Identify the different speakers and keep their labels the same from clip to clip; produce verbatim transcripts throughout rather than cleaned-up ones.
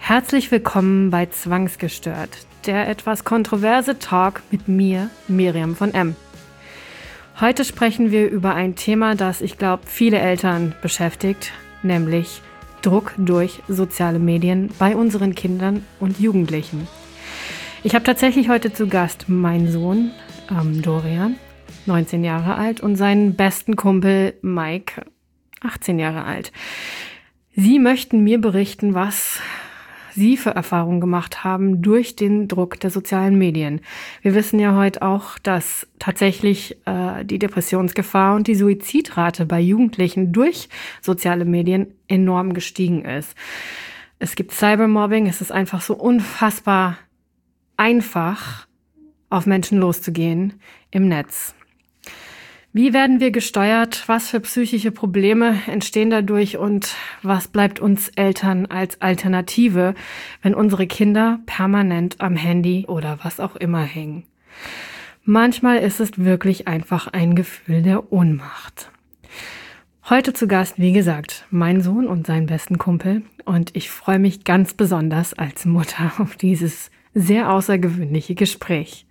Speaker 1: Herzlich willkommen bei Zwangsgestört, der etwas kontroverse Talk mit mir, Miriam von M. Heute sprechen wir über ein Thema, das ich glaube viele Eltern beschäftigt, nämlich Druck durch soziale Medien bei unseren Kindern und Jugendlichen. Ich habe tatsächlich heute zu Gast meinen Sohn ähm, Dorian, neunzehn Jahre alt, und seinen besten Kumpel Mike, achtzehn Jahre alt. Sie möchten mir berichten, was Sie für Erfahrungen gemacht haben durch den Druck der sozialen Medien. Wir wissen ja heute auch, dass tatsächlich äh, die Depressionsgefahr und die Suizidrate bei Jugendlichen durch soziale Medien enorm gestiegen ist. Es gibt Cybermobbing, es ist einfach so unfassbar einfach, auf Menschen loszugehen im Netz. Wie werden wir gesteuert? Was für psychische Probleme entstehen dadurch? Und was bleibt uns Eltern als Alternative, wenn unsere Kinder permanent am Handy oder was auch immer hängen? Manchmal ist es wirklich einfach ein Gefühl der Ohnmacht. Heute zu Gast, wie gesagt, mein Sohn und sein besten Kumpel. Und ich freue mich ganz besonders als Mutter auf dieses sehr außergewöhnliche Gespräch.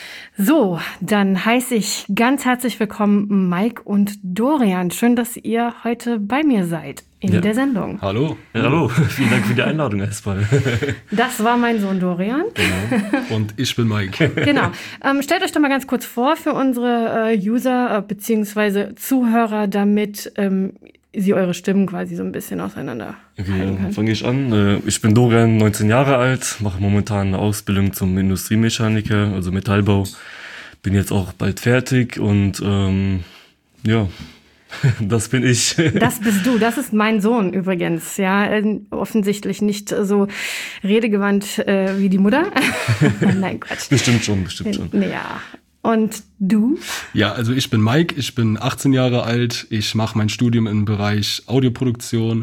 Speaker 1: So, dann heiße ich ganz herzlich willkommen Mike und Dorian. Schön, dass ihr heute bei mir seid in ja. der Sendung.
Speaker 2: Hallo. Ja, hallo. Vielen Dank für die Einladung erstmal.
Speaker 1: Das war mein Sohn Dorian.
Speaker 2: Genau. Und ich bin Mike.
Speaker 1: Genau. Ähm, stellt euch doch mal ganz kurz vor für unsere äh, User äh, bzw. Zuhörer, damit ähm, sie eure Stimmen quasi so ein bisschen auseinander
Speaker 2: okay, halten können. Fange ich an. Ich bin Dorian, neunzehn Jahre alt, mache momentan eine Ausbildung zum Industriemechaniker, also Metallbau. Bin jetzt auch bald fertig und ähm, ja, das bin ich.
Speaker 1: Das bist du, das ist mein Sohn übrigens. Ja, offensichtlich nicht so redegewandt äh, wie die Mutter. Nein, Quatsch.
Speaker 2: Bestimmt schon, bestimmt schon.
Speaker 1: Ja. Und du?
Speaker 3: Ja, also ich bin Mike, ich bin achtzehn Jahre alt, ich mache mein Studium im Bereich Audioproduktion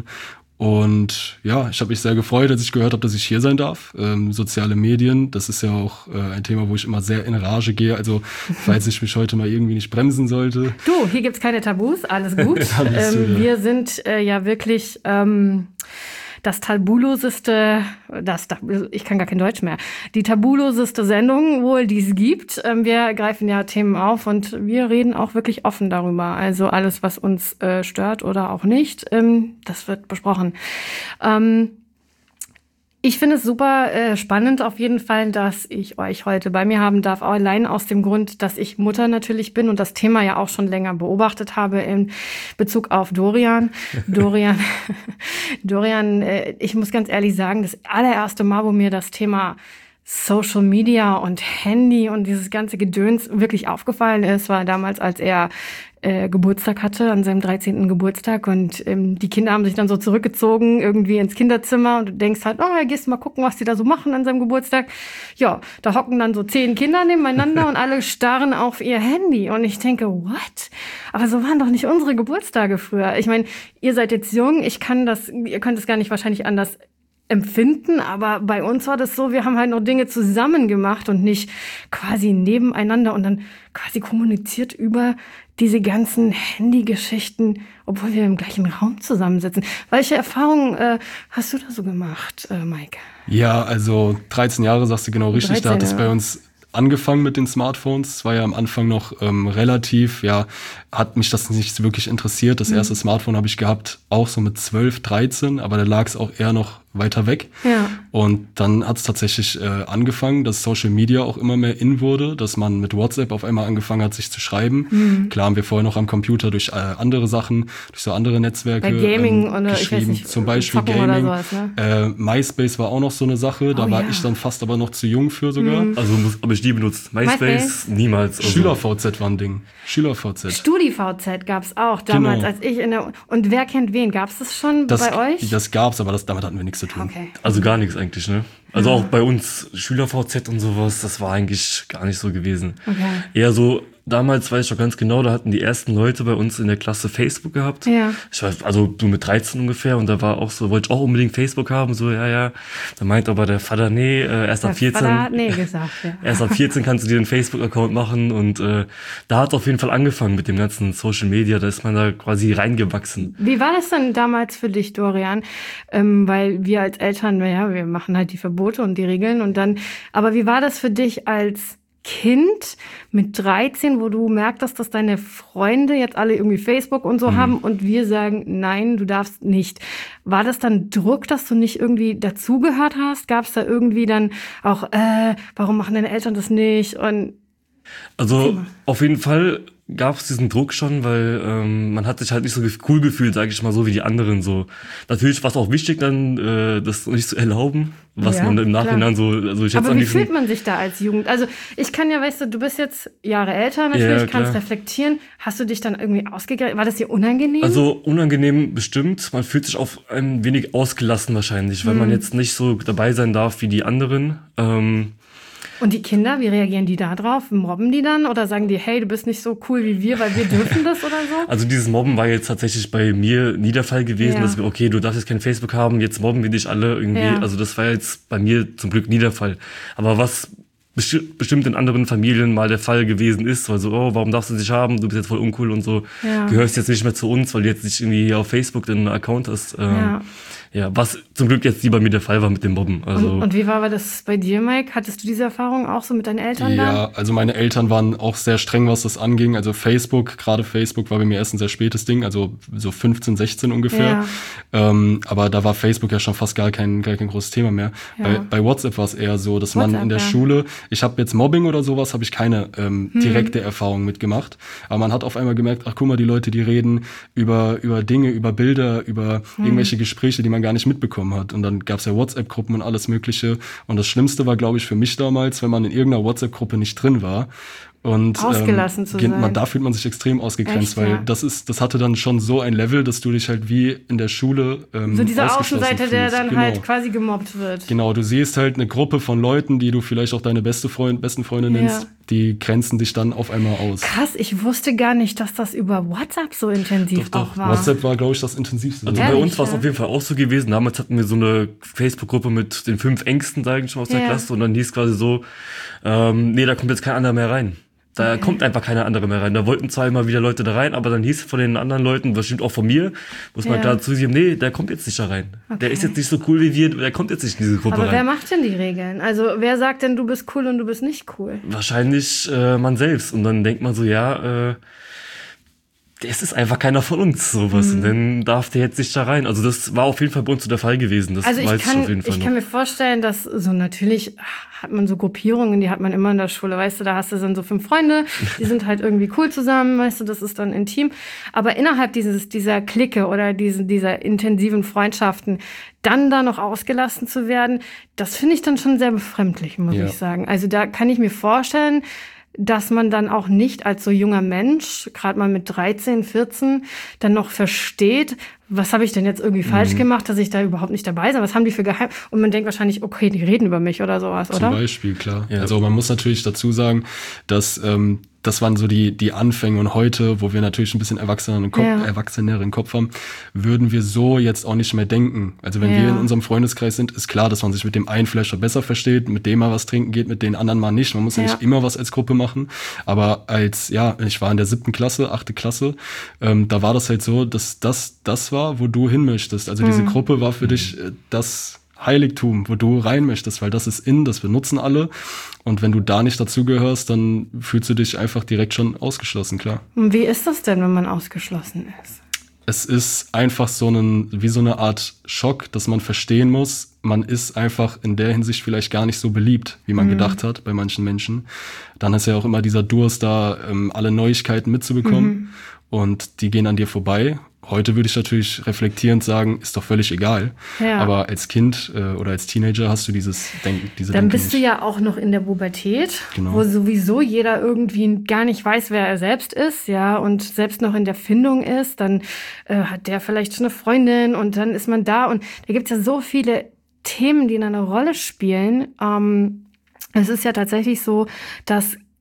Speaker 3: und ja, ich habe mich sehr gefreut, als ich gehört habe, dass ich hier sein darf. Ähm, soziale Medien, das ist ja auch äh, ein Thema, wo ich immer sehr in Rage gehe, also falls ich mich heute mal irgendwie nicht bremsen sollte.
Speaker 1: Du, hier gibt's keine Tabus, alles gut. alles ähm, wir sind äh, ja wirklich... Ähm Das tabuloseste, das, ich kann gar kein Deutsch mehr, die tabuloseste Sendung wohl, die es gibt. Wir greifen ja Themen auf und wir reden auch wirklich offen darüber. Also alles, was uns äh, stört oder auch nicht, ähm, das wird besprochen. Ähm, Ich finde es super äh, spannend auf jeden Fall, dass ich euch heute bei mir haben darf, allein aus dem Grund, dass ich Mutter natürlich bin und das Thema ja auch schon länger beobachtet habe in Bezug auf Dorian. Dorian, Dorian, äh, ich muss ganz ehrlich sagen, das allererste Mal, wo mir das Thema Social Media und Handy und dieses ganze Gedöns wirklich aufgefallen ist, war damals, als er äh, Geburtstag hatte, an seinem dreizehnten Geburtstag, und ähm, die Kinder haben sich dann so zurückgezogen irgendwie ins Kinderzimmer und du denkst halt, oh, ja, gehst mal gucken, was die da so machen an seinem Geburtstag. Ja, da hocken dann so zehn Kinder nebeneinander und alle starren auf ihr Handy und ich denke, what? Aber so waren doch nicht unsere Geburtstage früher. Ich meine, ihr seid jetzt jung, ich kann das, ihr könnt es gar nicht wahrscheinlich anders empfinden, aber bei uns war das so, wir haben halt noch Dinge zusammen gemacht und nicht quasi nebeneinander und dann quasi kommuniziert über diese ganzen Handy-Geschichten, obwohl wir im gleichen Raum zusammensitzen. Welche Erfahrungen äh, hast du da so gemacht, äh, Mike?
Speaker 3: Ja, also dreizehn Jahre, sagst du genau richtig, dreizehn, da hat es ja. bei uns angefangen mit den Smartphones. Es war ja am Anfang noch ähm, relativ, ja, hat mich das nicht wirklich interessiert. Das mhm. erste Smartphone habe ich gehabt, auch so mit zwölf, dreizehn, aber da lag es auch eher noch weiter weg. Ja. Und dann hat es tatsächlich äh, angefangen, dass Social Media auch immer mehr in wurde, dass man mit WhatsApp auf einmal angefangen hat, sich zu schreiben. Mhm. Klar haben wir vorher noch am Computer durch äh, andere Sachen, durch so andere Netzwerke
Speaker 1: Bei Gaming
Speaker 3: ähm,
Speaker 1: oder
Speaker 3: geschrieben.
Speaker 1: Ich weiß nicht,
Speaker 3: zum Beispiel Gaming.
Speaker 1: Oder sowas, ne?
Speaker 3: äh, MySpace war auch noch so eine Sache, da oh, war ja. ich dann fast aber noch zu jung für sogar.
Speaker 2: Mhm. Also habe ich die benutzt. MySpace, MySpace? Niemals. Also.
Speaker 3: Schüler-V Z war ein Ding. Schüler-V Z.
Speaker 1: Studi-V Z gab's auch damals, genau. als ich in der... Und wer kennt wen? Gab's das schon
Speaker 3: das,
Speaker 1: bei euch?
Speaker 3: Das gab's, aber das, damit hatten wir nichts zu tun.
Speaker 1: Okay.
Speaker 2: Also gar nichts eigentlich, ne? Also ja. auch bei uns Schüler-V Z und sowas, das war eigentlich gar nicht so gewesen.
Speaker 1: Okay.
Speaker 2: Eher so damals weiß ich doch ganz genau, da hatten die ersten Leute bei uns in der Klasse Facebook gehabt.
Speaker 1: Ja.
Speaker 2: Ich weiß, also du mit dreizehn ungefähr und da war auch so, wollte ich auch unbedingt Facebook haben, so ja, ja. Da meint aber der Vater, nee, äh, erst
Speaker 1: der
Speaker 2: ab vierzehn.
Speaker 1: Vater hat nee gesagt, ja.
Speaker 2: Erst ab vierzehn kannst du dir einen Facebook-Account machen und äh, da hat es auf jeden Fall angefangen mit dem ganzen Social Media, da ist man da quasi reingewachsen.
Speaker 1: Wie war das denn damals für dich, Dorian? Ähm, weil wir als Eltern, naja, wir machen halt die Verbote und die Regeln und dann, aber wie war das für dich als Kind mit dreizehn, wo du merktest, dass deine Freunde jetzt alle irgendwie Facebook und so mhm. haben und wir sagen, nein, du darfst nicht. War das dann Druck, dass du nicht irgendwie dazugehört hast? Gab es da irgendwie dann auch, äh, warum machen deine Eltern das nicht? Und
Speaker 2: also auf jeden Fall gab es diesen Druck schon, weil ähm, man hat sich halt nicht so cool gefühlt, sage ich mal, so wie die anderen so. Natürlich war es auch wichtig dann, äh, das nicht zu erlauben, was ja, man im Nachhinein klar. so... Also ich
Speaker 1: Aber wie fühlt man sich da als Jugend? Also ich kann ja, weißt du, du bist jetzt Jahre älter natürlich, ja, kannst reflektieren. Hast du dich dann irgendwie ausgegrenzt? War das dir unangenehm?
Speaker 2: Also unangenehm bestimmt. Man fühlt sich auf ein wenig ausgelassen wahrscheinlich, weil hm. man jetzt nicht so dabei sein darf wie die anderen. Ähm,
Speaker 1: Und die Kinder, wie reagieren die da drauf? Mobben die dann oder sagen die, hey, du bist nicht so cool wie wir, weil wir dürfen das oder so?
Speaker 2: Also dieses Mobben war jetzt tatsächlich bei mir nie der Fall gewesen, ja. dass wir, okay, du darfst jetzt kein Facebook haben, jetzt mobben wir dich alle irgendwie. Ja. Also das war jetzt bei mir zum Glück nie der Fall. Aber was bestimmt in anderen Familien mal der Fall gewesen ist, weil so, oh, warum darfst du dich haben, du bist jetzt voll uncool und so, ja. gehörst jetzt nicht mehr zu uns, weil du jetzt nicht irgendwie auf Facebook den Account hast. Ähm, ja. Ja, was zum Glück jetzt nie bei mir der Fall war mit dem Mobben. Also
Speaker 1: und, und wie war das bei dir, Mike? Hattest du diese Erfahrung auch so mit deinen Eltern dann?
Speaker 3: Ja, also meine Eltern waren auch sehr streng, was das anging. Also Facebook, gerade Facebook war bei mir erst ein sehr spätes Ding, also so fünfzehn, sechzehn ungefähr. Ja. Ähm, aber da war Facebook ja schon fast gar kein, gar kein großes Thema mehr. Ja. Bei, bei WhatsApp war es eher so, dass WhatsApp, man in der ja. Schule, ich habe jetzt Mobbing oder sowas, habe ich keine ähm, hm. direkte Erfahrung mitgemacht. Aber man hat auf einmal gemerkt, ach guck mal, die Leute, die reden über, über Dinge, über Bilder, über hm. irgendwelche Gespräche, die man gar nicht mitbekommen hat. Und dann gab es ja WhatsApp-Gruppen und alles Mögliche. Und das Schlimmste war, glaube ich, für mich damals, wenn man in irgendeiner WhatsApp-Gruppe nicht drin war. Und
Speaker 1: ausgelassen
Speaker 3: ähm,
Speaker 1: zu sein.
Speaker 3: Man, da fühlt man sich extrem ausgegrenzt, Echt, weil ja. das ist, das hatte dann schon so ein Level, dass du dich halt wie in der Schule ähm,
Speaker 1: so dieser Außenseiter,
Speaker 3: fühlst.
Speaker 1: der dann
Speaker 3: genau.
Speaker 1: halt quasi gemobbt wird.
Speaker 3: Genau, du siehst halt eine Gruppe von Leuten, die du vielleicht auch deine beste Freund, besten Freunde nennst, ja. die grenzen dich dann auf einmal aus.
Speaker 1: Krass, ich wusste gar nicht, dass das über WhatsApp so intensiv
Speaker 3: doch,
Speaker 1: auch
Speaker 3: doch.
Speaker 1: war.
Speaker 3: WhatsApp war, glaube ich, das intensivste.
Speaker 2: Also
Speaker 1: Ehrlich,
Speaker 2: bei uns war es
Speaker 1: ja?
Speaker 2: auf jeden Fall auch so gewesen. Damals hatten wir so eine Facebook-Gruppe mit den fünf Ängsten, sage ich schon, aus der
Speaker 1: ja.
Speaker 2: Klasse. Und dann hieß quasi so, ähm, nee, da kommt jetzt kein anderer mehr rein. Da okay. kommt einfach keiner andere mehr rein. Da wollten zwar immer wieder Leute da rein, aber dann hieß es von den anderen Leuten, bestimmt auch von mir, muss man ja. klar zusehen, nee, der kommt jetzt nicht da rein. Okay. Der ist jetzt nicht so cool wie wir, der kommt jetzt nicht in diese Gruppe
Speaker 1: aber
Speaker 2: rein.
Speaker 1: Aber wer macht denn die Regeln? Also wer sagt denn, du bist cool und du bist nicht cool?
Speaker 2: Wahrscheinlich äh, man selbst. Und dann denkt man so, ja, äh, es ist einfach keiner von uns, sowas. Mhm. Und dann darf der jetzt nicht da rein. Also das war auf jeden Fall bei uns so der Fall gewesen. Das
Speaker 1: also ich
Speaker 2: weiß
Speaker 1: kann,
Speaker 2: ich auf jeden Fall
Speaker 1: ich
Speaker 2: noch.
Speaker 1: kann mir vorstellen, dass so natürlich hat man so Gruppierungen, die hat man immer in der Schule, weißt du, da hast du dann so fünf Freunde, die sind halt irgendwie cool zusammen, weißt du, das ist dann intim. Aber innerhalb dieses, dieser Clique oder diesen, dieser intensiven Freundschaften, dann da noch ausgelassen zu werden, das finde ich dann schon sehr befremdlich, muss ja. ich sagen. Also da kann ich mir vorstellen, dass man dann auch nicht als so junger Mensch, gerade mal mit dreizehn, vierzehn, dann noch versteht, was habe ich denn jetzt irgendwie falsch mhm. gemacht, dass ich da überhaupt nicht dabei bin? Was haben die für Geheim? Und man denkt wahrscheinlich, okay, die reden über mich oder sowas, oder?
Speaker 3: Zum Beispiel, klar. Ja. Also man muss natürlich dazu sagen, dass ähm, das waren so die die Anfänge und heute, wo wir natürlich ein bisschen erwachseneren Kopf, ja. erwachseneren Kopf haben, würden wir so jetzt auch nicht mehr denken. Also wenn ja. wir in unserem Freundeskreis sind, ist klar, dass man sich mit dem einen vielleicht besser versteht, mit dem mal was trinken geht, mit den anderen mal nicht. Man muss ja, ja nicht immer was als Gruppe machen. Aber als, ja, ich war in der siebten Klasse, achte Klasse, ähm, da war das halt so, dass das das war, wo du hin möchtest. Also mhm. diese Gruppe war für dich äh, das Heiligtum, wo du rein möchtest, weil das ist in, das benutzen alle. Und wenn du da nicht dazugehörst, dann fühlst du dich einfach direkt schon ausgeschlossen, klar.
Speaker 1: Und wie ist das denn, wenn man ausgeschlossen ist?
Speaker 3: Es ist einfach so ein, wie so eine Art Schock, dass man verstehen muss, man ist einfach in der Hinsicht vielleicht gar nicht so beliebt, wie man mhm. gedacht hat bei manchen Menschen. Dann ist ja auch immer dieser Durst da, ähm, alle Neuigkeiten mitzubekommen. Mhm. Und die gehen an dir vorbei. Heute würde ich natürlich reflektierend sagen, ist doch völlig egal. Ja. Aber als Kind äh, oder als Teenager hast du dieses Denken, diese
Speaker 1: Dann
Speaker 3: Denke
Speaker 1: bist
Speaker 3: nicht.
Speaker 1: du ja auch noch in der Pubertät,
Speaker 3: genau.
Speaker 1: wo sowieso jeder irgendwie gar nicht weiß, wer er selbst ist, ja, und selbst noch in der Findung ist. Dann äh, hat der vielleicht schon eine Freundin und dann ist man da. Und da gibt's ja so viele Themen, die eine Rolle spielen. Ähm, es ist ja tatsächlich so, dass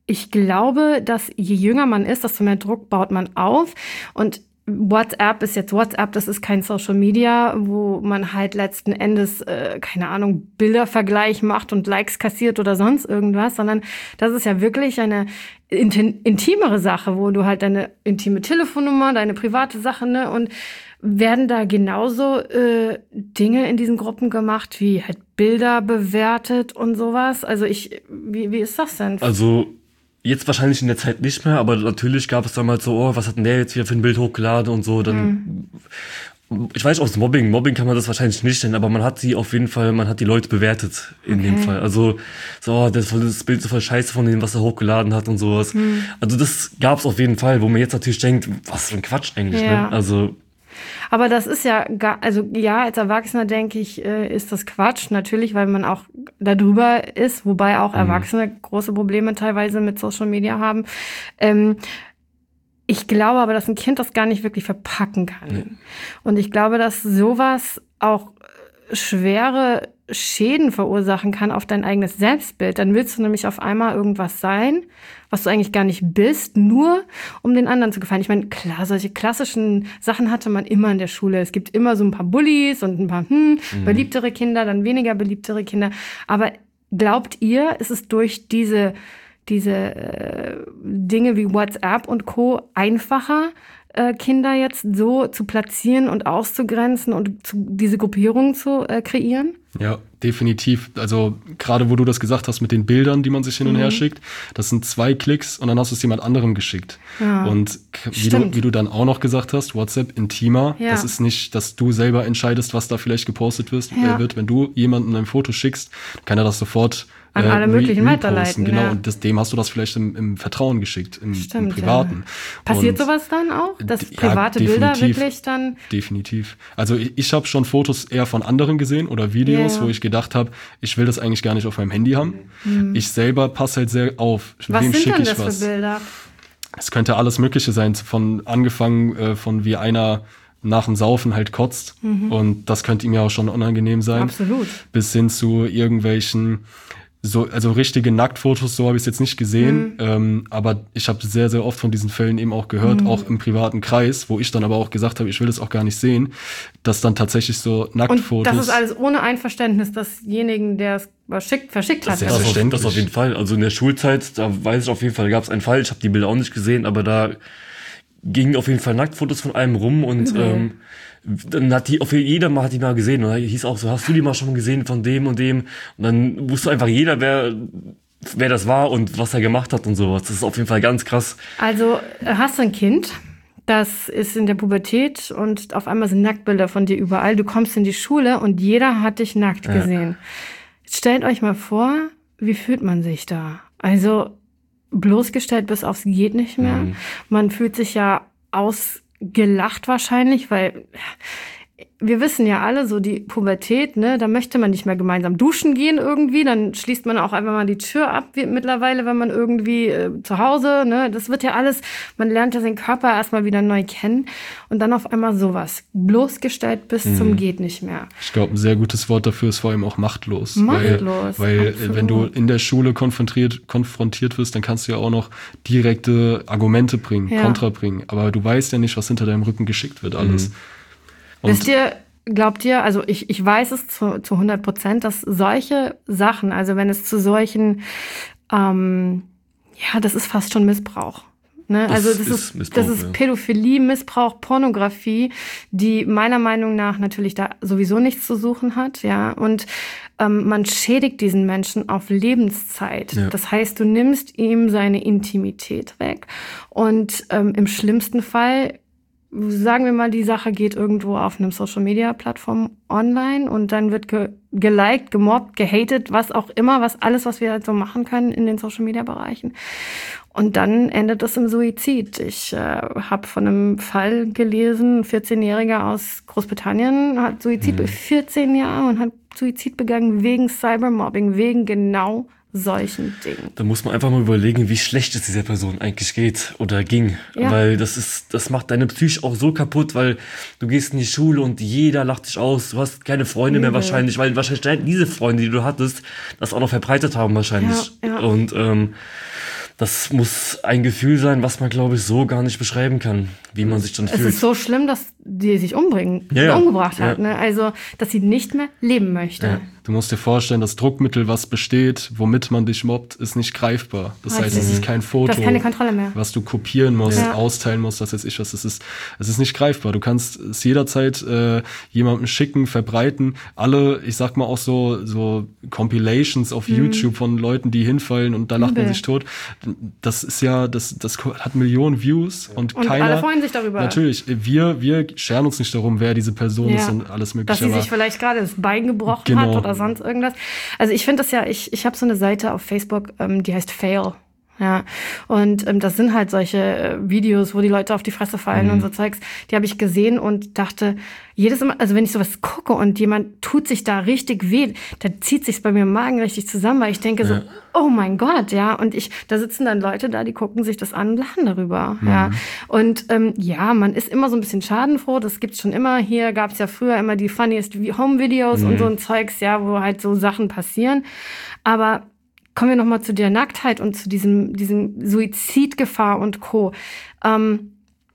Speaker 1: ich glaube, dass je jünger man ist, desto mehr Druck baut man auf. Und WhatsApp ist jetzt WhatsApp, das ist kein Social Media, wo man halt letzten Endes, äh, keine Ahnung, Bildervergleich macht und Likes kassiert oder sonst irgendwas, sondern das ist ja wirklich eine intim- intimere Sache, wo du halt deine intime Telefonnummer, deine private Sache, ne, und werden da genauso äh, Dinge in diesen Gruppen gemacht, wie halt Bilder bewertet und sowas? Also ich, wie, wie ist das denn?
Speaker 2: Also jetzt wahrscheinlich in der Zeit nicht mehr, aber natürlich gab es damals so, oh, was hat denn der jetzt hier für ein Bild hochgeladen und so, dann, mhm. ich weiß aus Mobbing, Mobbing kann man das wahrscheinlich nicht nennen, aber man hat sie auf jeden Fall, man hat die Leute bewertet in okay. dem Fall. Also, so, oh, das, das Bild ist voll scheiße von dem, was er hochgeladen hat und sowas. Mhm. Also das gab es auf jeden Fall, wo man jetzt natürlich denkt, was für ein Quatsch eigentlich, ja. ne? Also,
Speaker 1: aber das ist ja, gar, also ja, als Erwachsener denke ich, äh, ist das Quatsch, natürlich, weil man auch darüber ist, wobei auch Erwachsene mhm. große Probleme teilweise mit Social Media haben. Ähm, ich glaube aber, dass ein Kind das gar nicht wirklich verpacken kann. Mhm. Und ich glaube, dass sowas auch schwere Schäden verursachen kann auf dein eigenes Selbstbild. Dann willst du nämlich auf einmal irgendwas sein, was du eigentlich gar nicht bist, nur um den anderen zu gefallen. Ich meine, klar, solche klassischen Sachen hatte man immer in der Schule. Es gibt immer so ein paar Bullies und ein paar hm, mhm. beliebtere Kinder, dann weniger beliebtere Kinder. Aber glaubt ihr, ist es durch diese, diese äh, Dinge wie WhatsApp und Co. einfacher, Kinder jetzt so zu platzieren und auszugrenzen und zu, diese Gruppierung zu äh, kreieren?
Speaker 3: Ja, definitiv. Also gerade wo du das gesagt hast mit den Bildern, die man sich hin und mhm. her schickt, das sind zwei Klicks und dann hast du es jemand anderem geschickt. Ja. Und wie du, wie du dann auch noch gesagt hast, WhatsApp intimer, ja. das ist nicht, dass du selber entscheidest, was da vielleicht gepostet wird. Ja. wird. Wenn du jemandem ein Foto schickst, kann er das sofort
Speaker 1: an äh, alle möglichen weiterleiten.
Speaker 3: Genau,
Speaker 1: ja.
Speaker 3: und das, dem hast du das vielleicht im, im Vertrauen geschickt, im,
Speaker 1: Stimmt,
Speaker 3: im Privaten.
Speaker 1: Ja. Passiert und sowas dann auch, dass private ja, Bilder wirklich dann...
Speaker 3: Definitiv. Also ich, ich habe schon Fotos eher von anderen gesehen oder Videos, ja. wo ich gedacht habe, ich will das eigentlich gar nicht auf meinem Handy haben. Mhm. Ich selber passe halt sehr auf.
Speaker 1: Was
Speaker 3: wem
Speaker 1: sind denn
Speaker 3: ich
Speaker 1: das
Speaker 3: was.
Speaker 1: für Bilder?
Speaker 3: Es könnte alles Mögliche sein, von angefangen äh, von wie einer nach dem Saufen halt kotzt. Mhm. Und das könnte ihm ja auch schon unangenehm sein.
Speaker 1: Absolut.
Speaker 3: Bis hin zu irgendwelchen... So, also richtige Nacktfotos, so habe ich es jetzt nicht gesehen, mhm. ähm, aber ich habe sehr, sehr oft von diesen Fällen eben auch gehört, mhm. auch im privaten Kreis, wo ich dann aber auch gesagt habe, ich will das auch gar nicht sehen, dass dann tatsächlich so Nacktfotos...
Speaker 1: Und das ist alles ohne Einverständnis desjenigen, der es verschickt, verschickt hat.
Speaker 2: Das, das, auf, das auf jeden Fall, also in der Schulzeit, da weiß ich auf jeden Fall, gab es einen Fall, ich habe die Bilder auch nicht gesehen, aber da gingen auf jeden Fall Nacktfotos von einem rum und... Mhm. ähm, dann hat die, auf jeder mal hat die mal gesehen und da hieß auch so, hast du die mal schon gesehen von dem und dem? Und dann wusste einfach jeder, wer, wer das war und was er gemacht hat und sowas. Das ist auf jeden Fall ganz krass.
Speaker 1: Also hast du ein Kind, das ist in der Pubertät und auf einmal sind Nacktbilder von dir überall. Du kommst in die Schule und jeder hat dich nackt ja. gesehen. Jetzt stellt euch mal vor, wie fühlt man sich da? Also bloßgestellt bis aufs geht nicht mehr. Mhm. Man fühlt sich ja aus gelacht wahrscheinlich, weil wir wissen ja alle, so die Pubertät, ne, da möchte man nicht mehr gemeinsam duschen gehen irgendwie, dann schließt man auch einfach mal die Tür ab, wie mittlerweile, wenn man irgendwie äh, zu Hause, ne, das wird ja alles, man lernt ja seinen Körper erstmal wieder neu kennen und dann auf einmal sowas, bloßgestellt bis mhm. zum geht nicht mehr.
Speaker 3: Ich glaube, ein sehr gutes Wort dafür ist vor allem auch machtlos.
Speaker 1: Machtlos,
Speaker 3: Weil, weil wenn du in der Schule konfrontiert, konfrontiert wirst, dann kannst du ja auch noch direkte Argumente bringen, ja. Kontra bringen, aber du weißt ja nicht, was hinter deinem Rücken geschickt wird, alles. Mhm.
Speaker 1: Und wisst ihr, glaubt ihr, also ich, ich weiß es zu, zu hundert Prozent, dass solche Sachen, also wenn es zu solchen, ähm, ja, das ist fast schon Missbrauch. Ne?
Speaker 2: Das
Speaker 1: also das
Speaker 2: ist,
Speaker 1: ist, das ist
Speaker 2: ja.
Speaker 1: Pädophilie, Missbrauch, Pornografie, die meiner Meinung nach natürlich da sowieso nichts zu suchen hat, ja. Und ähm, man schädigt diesen Menschen auf Lebenszeit. Ja. Das heißt, du nimmst ihm seine Intimität weg und ähm, im schlimmsten Fall, sagen wir mal, die Sache geht irgendwo auf einem Social-Media-Plattform online und dann wird ge- geliked, gemobbt, gehatet, was auch immer, was alles, was wir halt so machen können in den Social-Media-Bereichen. Und dann endet es im Suizid. Ich äh, habe von einem Fall gelesen, ein vierzehnjähriger aus Großbritannien hat Suizid, mhm. vierzehn Jahre und hat Suizid begangen wegen Cybermobbing, wegen genau solchen Dingen.
Speaker 2: Da muss man einfach mal überlegen, wie schlecht es dieser Person eigentlich geht oder ging. Ja. Weil das ist, das macht deine Psyche auch so kaputt, weil du gehst in die Schule und jeder lacht dich aus. Du hast keine Freunde Übel. mehr wahrscheinlich, weil wahrscheinlich diese Freunde, die du hattest, das auch noch verbreitet haben wahrscheinlich.
Speaker 1: Ja, ja.
Speaker 2: Und ähm, das muss ein Gefühl sein, was man, glaube ich, so gar nicht beschreiben kann, wie man sich dann
Speaker 1: es
Speaker 2: fühlt.
Speaker 1: Es ist so schlimm, dass die sich umbringen,
Speaker 2: ja, ja.
Speaker 1: umgebracht hat.
Speaker 2: Ja.
Speaker 1: Ne? Also, dass sie nicht mehr leben möchte.
Speaker 3: Ja. Du musst dir vorstellen, das Druckmittel, was besteht, womit man dich mobbt, ist nicht greifbar. Das
Speaker 1: Richtig.
Speaker 3: heißt, es ist kein Foto,
Speaker 1: Du hast keine Kontrolle mehr.
Speaker 3: was du kopieren musst,
Speaker 1: Ja.
Speaker 3: austeilen musst, was weiß ich was. Es ist, es ist nicht greifbar. Du kannst es jederzeit äh, jemandem schicken, verbreiten. Alle, ich sag mal auch so, so Compilations auf mhm. YouTube von Leuten, die hinfallen und da lacht man sich tot. Das ist ja, das, das hat Millionen Views und,
Speaker 1: und
Speaker 3: keiner.
Speaker 1: alle freuen sich darüber.
Speaker 3: Natürlich, wir, wir scheren uns nicht darum, wer diese Person
Speaker 1: Ja.
Speaker 3: ist und alles mögliche.
Speaker 1: Dass sie
Speaker 3: aber
Speaker 1: sich vielleicht gerade das Bein gebrochen
Speaker 3: Genau.
Speaker 1: hat oder sonst irgendwas. Also ich finde das ja, ich, ich habe so eine Seite auf Facebook, ähm, die heißt Fail. Ja, und ähm, das sind halt solche äh, Videos, wo die Leute auf die Fresse fallen
Speaker 3: Mhm.
Speaker 1: und so Zeugs. Die habe ich gesehen und dachte, jedes Mal, also wenn ich sowas gucke und jemand tut sich da richtig weh, da zieht sich's bei mir im Magen richtig zusammen, weil ich denke
Speaker 2: Ja.
Speaker 1: so, oh mein Gott, ja. Und ich, da sitzen dann Leute da, die gucken sich das an und lachen darüber,
Speaker 3: Mhm.
Speaker 1: ja. Und ähm, ja, man ist immer so ein bisschen schadenfroh. Das gibt's schon immer. Hier gab's ja früher immer die funniest Home-Videos
Speaker 2: Mhm.
Speaker 1: und so ein Zeugs, ja, wo halt so Sachen passieren. Aber kommen wir noch mal zu der Nacktheit und zu diesem, diesem Suizidgefahr und Co. Ähm,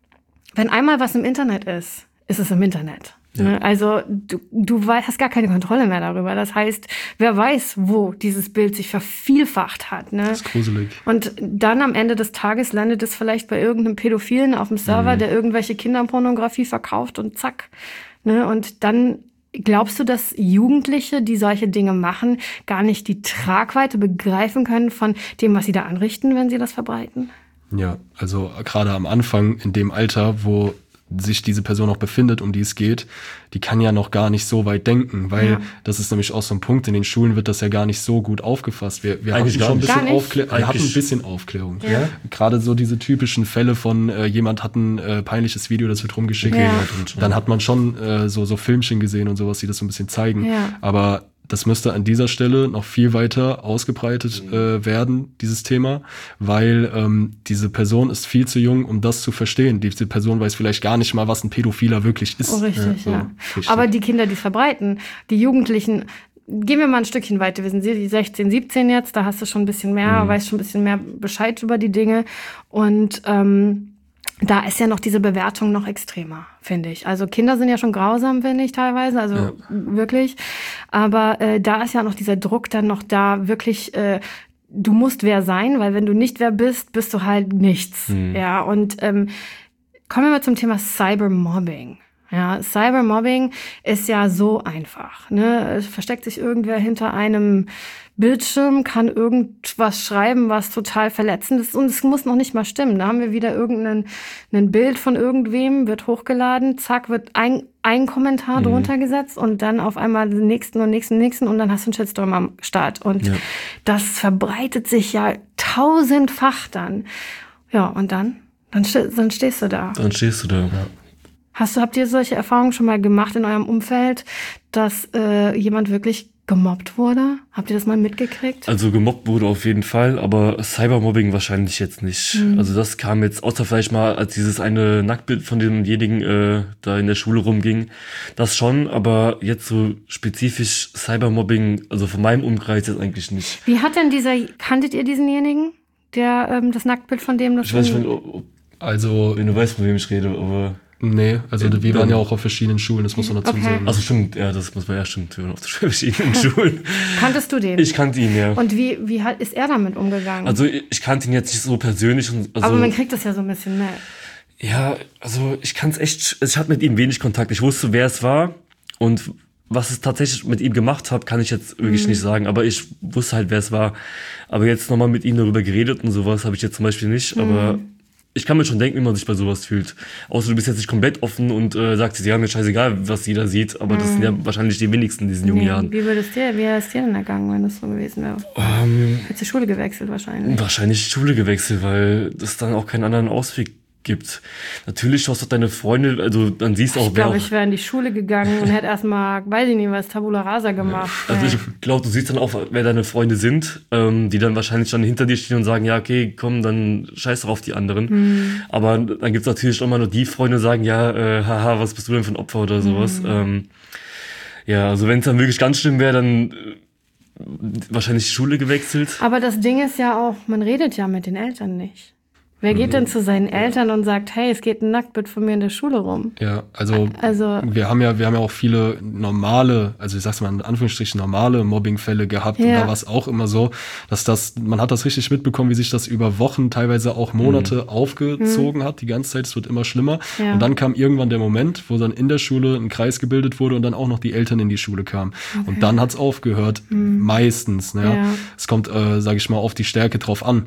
Speaker 1: wenn einmal was im Internet ist, ist es im Internet.
Speaker 2: Ja.
Speaker 1: Ne? Also du, du wei- hast gar keine Kontrolle mehr darüber. Das heißt, wer weiß, wo dieses Bild sich vervielfacht hat. Ne?
Speaker 3: das ist gruselig.
Speaker 1: Und dann am Ende des Tages landet es vielleicht bei irgendeinem Pädophilen auf dem Server,
Speaker 2: Mhm.
Speaker 1: der irgendwelche Kinderpornografie verkauft und zack. Ne? Und dann glaubst du, dass Jugendliche, die solche Dinge machen, gar nicht die Tragweite begreifen können von dem, was sie da anrichten, wenn sie das verbreiten?
Speaker 3: Ja, also gerade am Anfang, in dem Alter, wo sich diese Person noch befindet, um die es geht, die kann ja noch gar nicht so weit denken, weil
Speaker 1: Ja.
Speaker 3: das ist nämlich auch so ein Punkt, in den Schulen wird das ja gar nicht so gut aufgefasst. Wir, wir hatten
Speaker 2: Eigentlich gar
Speaker 3: schon ein
Speaker 2: nicht.
Speaker 3: bisschen
Speaker 1: Gar nicht?
Speaker 3: Aufklärung, wir hatten ein
Speaker 2: Eigentlich-
Speaker 3: bisschen Aufklärung.
Speaker 1: Ja.
Speaker 3: Gerade so diese typischen Fälle von äh, jemand hat ein äh, peinliches Video, das wird rumgeschickt,
Speaker 1: Ja.
Speaker 3: dann hat man schon äh, so, so Filmchen gesehen und sowas, die das so ein bisschen zeigen.
Speaker 1: Ja.
Speaker 3: Aber das müsste an dieser Stelle noch viel weiter ausgebreitet äh, werden, dieses Thema, weil ähm, diese Person ist viel zu jung, um das zu verstehen. Diese Person weiß vielleicht gar nicht mal, was ein Pädophiler wirklich ist.
Speaker 1: Oh, richtig,
Speaker 3: so,
Speaker 1: ja.
Speaker 3: richtig.
Speaker 1: Aber die Kinder, die es verbreiten, die Jugendlichen, gehen wir mal ein Stückchen weiter. Wir sind sechzehn, siebzehn jetzt, da hast du schon ein bisschen mehr,
Speaker 3: Mhm.
Speaker 1: weißt schon ein bisschen mehr Bescheid über die Dinge. Und ähm, da ist ja noch diese Bewertung noch extremer, finde ich. Also Kinder sind ja schon grausam, finde ich teilweise, also
Speaker 2: Ja.
Speaker 1: wirklich. Aber äh, da ist ja noch dieser Druck dann noch da, wirklich, äh, du musst wer sein, weil wenn du nicht wer bist, bist du halt nichts.
Speaker 2: Mhm.
Speaker 1: Ja, und ähm, kommen wir mal zum Thema Cybermobbing. Ja, Cybermobbing ist ja so einfach. Ne? Es versteckt sich irgendwer hinter einem Bildschirm, kann irgendwas schreiben, was total verletzend ist. Und es muss noch nicht mal stimmen. Da haben wir wieder irgendein ein Bild von irgendwem, wird hochgeladen, zack, wird ein, ein Kommentar
Speaker 2: Mhm.
Speaker 1: drunter gesetzt und dann auf einmal den nächsten und nächsten, nächsten und dann hast du einen Shitstorm am Start. Und
Speaker 2: Ja.
Speaker 1: das verbreitet sich ja tausendfach dann. Ja, und dann? Dann, ste- dann stehst du da.
Speaker 2: Dann stehst du da.
Speaker 1: Hast du, habt ihr solche Erfahrungen schon mal gemacht in eurem Umfeld, dass äh, jemand wirklich gemobbt wurde? Habt ihr das mal mitgekriegt?
Speaker 2: Also gemobbt wurde auf jeden Fall, aber Cybermobbing wahrscheinlich jetzt nicht.
Speaker 1: Mhm.
Speaker 2: Also das kam jetzt, außer vielleicht mal, als dieses eine Nacktbild von demjenigen äh, da in der Schule rumging, das schon, aber jetzt so spezifisch Cybermobbing, also von meinem Umkreis jetzt eigentlich nicht.
Speaker 1: Wie hat denn dieser, kanntet ihr diesenjenigen, der ähm, das Nacktbild von dem das
Speaker 2: Ich weiß nicht, wenn, ob,
Speaker 3: Also,
Speaker 2: wenn du weißt, von wem ich rede, aber...
Speaker 3: nee, also
Speaker 2: Ja,
Speaker 3: wir waren
Speaker 2: dann-
Speaker 3: ja auch auf verschiedenen Schulen, das muss man dazu
Speaker 1: Okay.
Speaker 3: sagen.
Speaker 2: Also stimmt, ja, das muss man ja stimmt, wir waren auf verschiedenen Schulen.
Speaker 1: Kanntest du den?
Speaker 2: Ich kannte ihn, ja.
Speaker 1: Und wie, wie hat, ist er damit umgegangen?
Speaker 2: Also ich, ich kannte ihn jetzt nicht so persönlich. Und, also,
Speaker 1: Aber man kriegt das ja so ein bisschen mit.
Speaker 2: ja, also ich kann es echt, ich hatte mit ihm wenig Kontakt. Ich wusste, wer es war und was es tatsächlich mit ihm gemacht hat, kann ich jetzt wirklich
Speaker 1: Mhm.
Speaker 2: nicht sagen. Aber ich wusste halt, wer es war. Aber jetzt nochmal mit ihm darüber geredet und sowas habe ich jetzt zum Beispiel nicht.
Speaker 1: Mhm.
Speaker 2: Aber ich kann mir schon denken, wie man sich bei sowas fühlt. Außer du bist jetzt nicht komplett offen und äh, sagst, ja, mir scheißegal, was jeder sieht. Aber das sind ja wahrscheinlich die wenigsten in diesen jungen
Speaker 1: Nee,
Speaker 2: Jahren.
Speaker 1: wie würde es dir, wie wäre es dir denn ergangen, wenn das so gewesen wäre?
Speaker 2: Ähm,
Speaker 1: Hättest du die Schule gewechselt wahrscheinlich.
Speaker 2: Wahrscheinlich die Schule gewechselt, weil es dann auch keinen anderen Ausweg gibt. Natürlich schaust du deine Freunde, also dann siehst du auch,
Speaker 1: Ich
Speaker 2: wer
Speaker 1: glaube,
Speaker 2: auch,
Speaker 1: ich wäre in die Schule gegangen und hätte erstmal, weiß ich nicht, was Tabula Rasa gemacht.
Speaker 2: also ich glaube, du siehst dann auch, wer deine Freunde sind, ähm, die dann wahrscheinlich dann hinter dir stehen und sagen, ja, okay, komm, dann scheiß doch auf die anderen.
Speaker 1: Mhm.
Speaker 2: Aber dann gibt's natürlich auch mal nur die Freunde, die sagen, ja, äh, haha, was bist du denn für ein Opfer oder sowas.
Speaker 1: Mhm.
Speaker 2: Ähm, ja, also wenn es dann wirklich ganz schlimm wäre, dann äh, wahrscheinlich die Schule gewechselt.
Speaker 1: Aber das Ding ist ja auch, man redet ja mit den Eltern nicht. Wer geht denn zu seinen Eltern und sagt, hey, es geht ein Nacktbild von mir in der Schule rum?
Speaker 3: Ja, also,
Speaker 1: also
Speaker 3: wir haben ja, wir haben ja auch viele normale, also ich sag's mal in Anführungsstrichen normale Mobbingfälle gehabt. Ja. Und da war es auch immer so, dass das, man hat das richtig mitbekommen, wie sich das über Wochen, teilweise auch Monate mhm. aufgezogen mhm. hat. Die ganze Zeit, es wird immer schlimmer. Ja. Und dann kam irgendwann der Moment, wo dann in der Schule ein Kreis gebildet wurde und dann auch noch die Eltern in die Schule kamen. Okay. Und dann hat's aufgehört, mhm. meistens. Ne? Ja. Es kommt, äh, sage ich mal, auf die Stärke drauf an.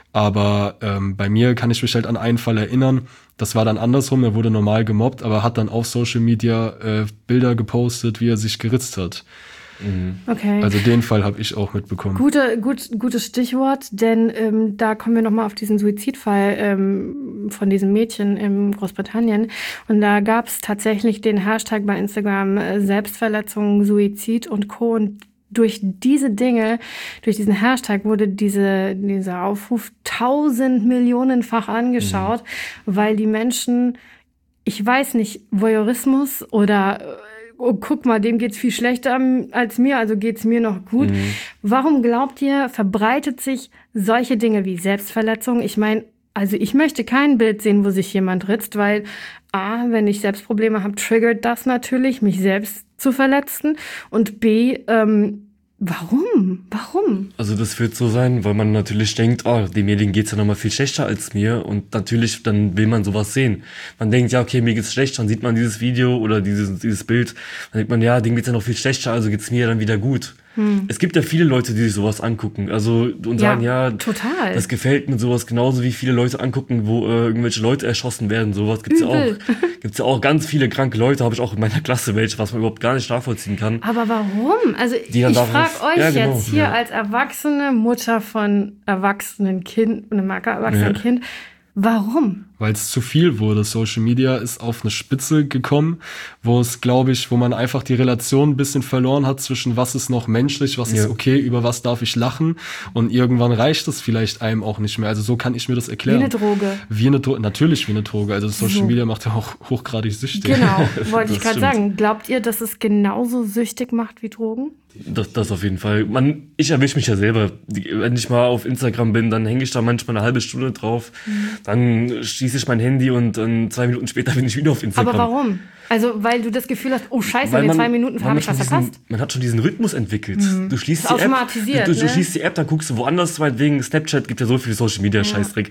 Speaker 3: Aber ähm, bei mir kann ich mich halt an einen Fall erinnern, das war dann andersrum, er wurde normal gemobbt, aber hat dann auf Social Media äh, Bilder gepostet, wie er sich geritzt hat.
Speaker 1: Mhm. Okay.
Speaker 3: Also den Fall habe ich auch mitbekommen.
Speaker 1: Gute, gut, gutes Stichwort, denn ähm, da kommen wir nochmal auf diesen Suizidfall ähm, von diesem Mädchen in Großbritannien. Und da gab es tatsächlich den Hashtag bei Instagram äh, Selbstverletzung, Suizid und Co. Und durch diese Dinge, durch diesen Hashtag wurde diese, dieser Aufruf tausend Millionenfach angeschaut, mhm. weil die Menschen, ich weiß nicht, Voyeurismus oder oh, guck mal, dem geht's viel schlechter als mir, also geht's mir noch gut. Mhm. Warum glaubt ihr, verbreitet sich solche Dinge wie Selbstverletzung? Ich meine, also ich möchte kein Bild sehen, wo sich jemand ritzt, weil A, wenn ich Selbstprobleme habe, triggert das natürlich, mich selbst zu verletzen. Und B, ähm, warum? Warum?
Speaker 2: Also das wird so sein, weil man natürlich denkt, oh, demjenigen geht's ja nochmal viel schlechter als mir. Und natürlich, dann will man sowas sehen. Man denkt, ja, okay, mir geht's schlecht, dann sieht man dieses Video oder dieses, dieses Bild. Dann denkt man, ja, dem geht's ja noch viel schlechter, also geht's mir dann wieder gut. Hm. Es gibt ja viele Leute, die sich sowas angucken, also und sagen, ja, ja
Speaker 1: total.
Speaker 2: Das gefällt mir sowas, genauso wie viele Leute angucken, wo äh, irgendwelche Leute erschossen werden, sowas gibt's Übel. ja auch. Gibt's ja auch ganz viele kranke Leute, habe ich auch in meiner Klasse welche, was man überhaupt gar nicht nachvollziehen kann.
Speaker 1: Aber warum? Also ich frage euch ja, genau, jetzt hier ja. als erwachsene Mutter von erwachsenen Kind, einem erwachsenen ja. Kind, warum?
Speaker 3: Weil es zu viel wurde. Social Media ist auf eine Spitze gekommen, wo es, glaube ich, wo man einfach die Relation ein bisschen verloren hat zwischen was ist noch menschlich, was ja. ist okay, über was darf ich lachen und irgendwann reicht es vielleicht einem auch nicht mehr. Also so kann ich mir das erklären.
Speaker 1: Wie eine Droge.
Speaker 3: Wie eine Droge, natürlich wie eine Droge. Also Social so. Media macht ja auch hochgradig süchtig.
Speaker 1: Genau, wollte ich gerade sagen. Glaubt ihr, dass es genauso süchtig macht wie Drogen?
Speaker 2: Das, das auf jeden Fall. Man, ich erwische mich ja selber. Wenn ich mal auf Instagram bin, dann hänge ich da manchmal eine halbe Stunde drauf. Mhm. Dann schieße ich mein Handy und dann zwei Minuten später bin ich wieder auf Instagram.
Speaker 1: Aber warum? Also, weil du das Gefühl hast, oh Scheiße, in den zwei Minuten habe ich was verpasst.
Speaker 2: Man hat schon diesen Rhythmus entwickelt. Mhm. Du schließt die
Speaker 1: automatisiert,
Speaker 2: App, du, du
Speaker 1: ne?
Speaker 2: schließt die App, dann guckst du woanders, wegen Snapchat gibt ja so viel Social Media Scheißdreck.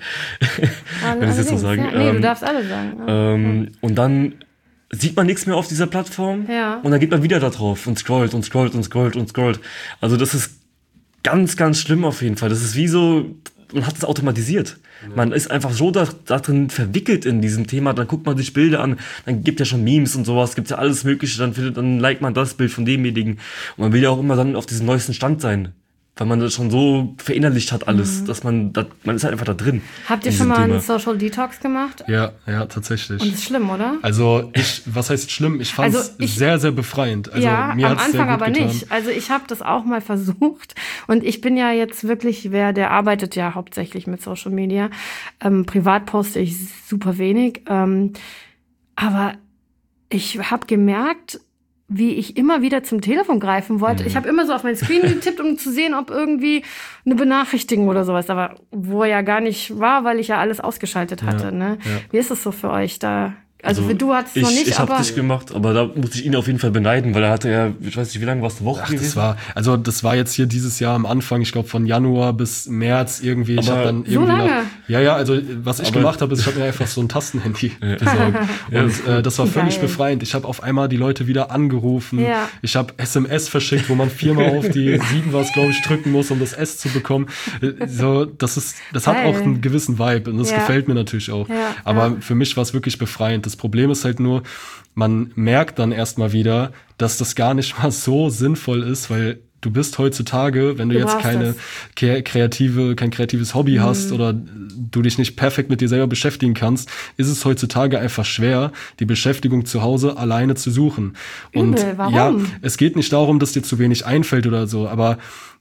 Speaker 2: Ja. Wenn ich das so sagen.
Speaker 1: Ja. Nee, ähm, du darfst alle sagen. Ja.
Speaker 2: Ähm, und dann sieht man nichts mehr auf dieser Plattform
Speaker 1: ja.
Speaker 2: und dann geht man wieder da drauf und scrollt und scrollt und scrollt und scrollt. Also das ist ganz, ganz schlimm auf jeden Fall. Das ist wie so, man hat es automatisiert. Ja. Man ist einfach so da, da drin verwickelt in diesem Thema, dann guckt man sich Bilder an, dann gibt ja schon Memes und sowas, gibt ja alles Mögliche, dann findet, dann liked man das Bild von demjenigen und man will ja auch immer dann auf diesem neuesten Stand sein. Weil man das schon so verinnerlicht hat alles, mhm. dass man, da, man ist halt einfach da drin.
Speaker 1: Habt ihr schon mal Thema. einen Social Detox gemacht?
Speaker 3: Ja, ja, tatsächlich.
Speaker 1: Und das ist schlimm, oder?
Speaker 3: Also ich, was heißt schlimm? Ich fand es also sehr, sehr befreiend. Also
Speaker 1: ja,
Speaker 3: mir
Speaker 1: am
Speaker 3: hat's
Speaker 1: Anfang
Speaker 3: sehr gut
Speaker 1: aber
Speaker 3: getan.
Speaker 1: nicht. Also ich habe das auch mal versucht und ich bin ja jetzt wirklich, wer, der arbeitet ja hauptsächlich mit Social Media. Ähm, privat poste ich super wenig, ähm, aber ich habe gemerkt, wie ich immer wieder zum Telefon greifen wollte. Mhm. Ich habe immer so auf mein Screen getippt, um zu sehen, ob irgendwie eine Benachrichtigung oder sowas, aber wo ja gar nicht war, weil ich ja alles ausgeschaltet hatte.
Speaker 3: Ja,
Speaker 1: ne?
Speaker 3: Ja.
Speaker 1: Wie ist es so für euch da? Also, also du hattest
Speaker 2: ich,
Speaker 1: noch nicht,
Speaker 2: ich
Speaker 1: aber...
Speaker 2: Ich habe nicht gemacht, aber da musste ich ihn auf jeden Fall beneiden, weil er hatte ja, ich weiß nicht, wie lange war es, eine Woche
Speaker 3: Ach,
Speaker 2: gewesen?
Speaker 3: Das war, also das war jetzt hier dieses Jahr am Anfang, ich glaube von Januar bis März irgendwie.
Speaker 2: Aber
Speaker 3: ich habe dann irgendwie
Speaker 1: so lange?
Speaker 3: Nach, ja, ja, also was ich
Speaker 2: aber
Speaker 3: gemacht habe, ist, ich habe mir einfach so ein Tastenhandy ja. besorgt. Und äh, das war völlig Geil. befreiend. Ich habe auf einmal die Leute wieder angerufen.
Speaker 1: Ja.
Speaker 3: Ich habe S M S verschickt, wo man viermal auf die sieben was, glaube ich, drücken muss, um das S zu bekommen. So, das ist, das Geil. hat auch einen gewissen Vibe und das ja. gefällt mir natürlich auch.
Speaker 1: Ja.
Speaker 3: Aber
Speaker 1: ja.
Speaker 3: für mich war es wirklich befreiend. Das Problem ist halt nur, man merkt dann erstmal wieder, dass das gar nicht mal so sinnvoll ist, weil du bist heutzutage, wenn du, du jetzt keine ke- kreative, kein kreatives Hobby mhm. hast oder du dich nicht perfekt mit dir selber beschäftigen kannst, ist es heutzutage einfach schwer, die Beschäftigung zu Hause alleine zu suchen. Und
Speaker 1: Übel, warum?
Speaker 3: ja, es geht nicht darum, dass dir zu wenig einfällt oder so, aber